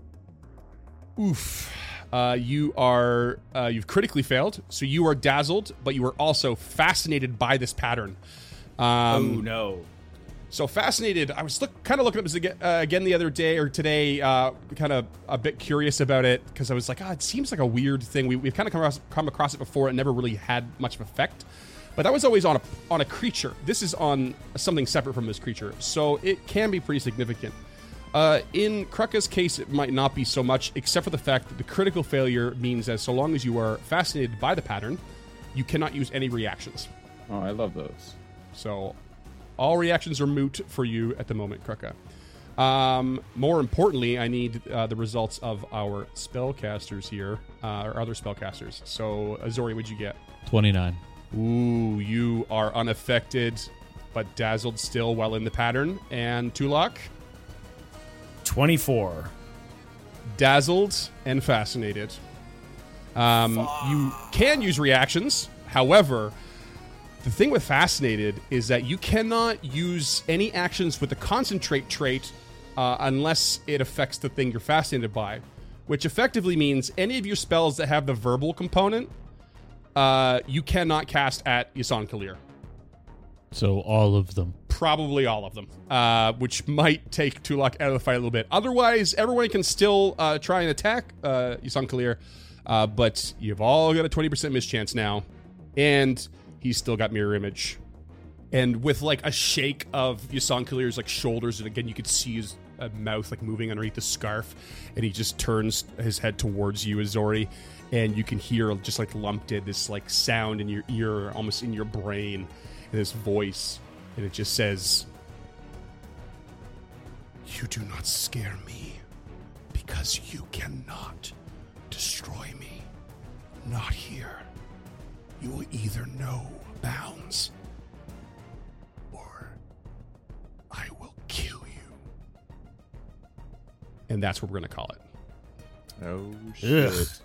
Oof. Uh, you are uh, you've critically failed, so you are dazzled, but you are also fascinated by this pattern. Um, oh no. So fascinated. I was look, kind of looking at this again, uh, again the other day or today, uh, kind of a bit curious about it because I was like, oh, it seems like a weird thing. We, we've kind of come across, come across it before. It never really had much of effect. But that was always on a on a creature. This is on something separate from this creature. So it can be pretty significant. Uh, in Kruka's case, it might not be so much, except for the fact that the critical failure means that so long as you are fascinated by the pattern, you cannot use any reactions. Oh, I love those. So all reactions are moot for you at the moment, Kruka. Um, more importantly, I need uh, the results of our spellcasters here, uh, or other spellcasters. So, Azori, what'd you get? twenty-nine. Ooh, you are unaffected, but dazzled still while in the pattern. And Tulak? twenty-four. Dazzled and fascinated. Um, you can use reactions. However, the thing with fascinated is that you cannot use any actions with the concentrate trait uh, unless it affects the thing you're fascinated by, which effectively means any of your spells that have the verbal component, uh, you cannot cast at Yasan Kalir. So all of them. Probably all of them, uh, which might take Tulak out of the fight a little bit. Otherwise, everyone can still uh, try and attack uh, Yasan Kalir, uh, but you've all got a twenty percent mischance now, and he's still got mirror image. And with like a shake of Yasan Kalir's like shoulders, and again you could see his uh, mouth like moving underneath the scarf, and he just turns his head towards you, Azori, and you can hear just like lumped in this like sound in your ear, almost in your brain, and this voice. And it just says, You do not scare me, because you cannot destroy me. Not here. You will either know bounds, or I will kill you. and that's what we're going to call it. Oh, shit.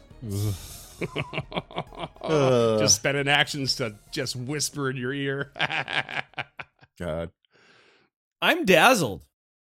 Ugh. Uh, Just spending actions to just whisper in your ear. God. I'm dazzled.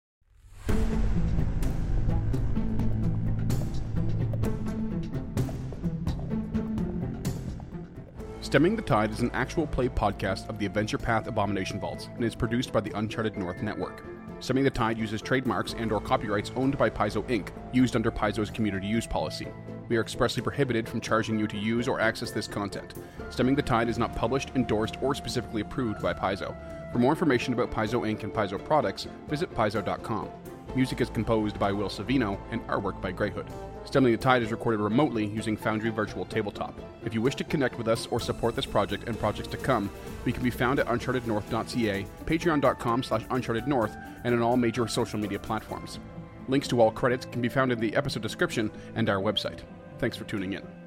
Stemming the Tide is an actual play podcast of the Adventure Path Abomination Vaults and is produced by the Uncharted North Network. Stemming the Tide uses trademarks and or copyrights owned by Paizo Incorporated, used under Paizo's community use policy. We are expressly prohibited from charging you to use or access this content. Stemming the Tide is not published, endorsed, or specifically approved by Paizo. For more information about Paizo Incorporated and Paizo products, visit paizo dot com. Music is composed by Will Savino and artwork by Greyhood. Stemming the Tide is recorded remotely using Foundry Virtual Tabletop. If you wish to connect with us or support this project and projects to come, we can be found at uncharted north dot c a, patreon dot com slash uncharted north, and on all major social media platforms. Links to all credits can be found in the episode description and our website. Thanks for tuning in.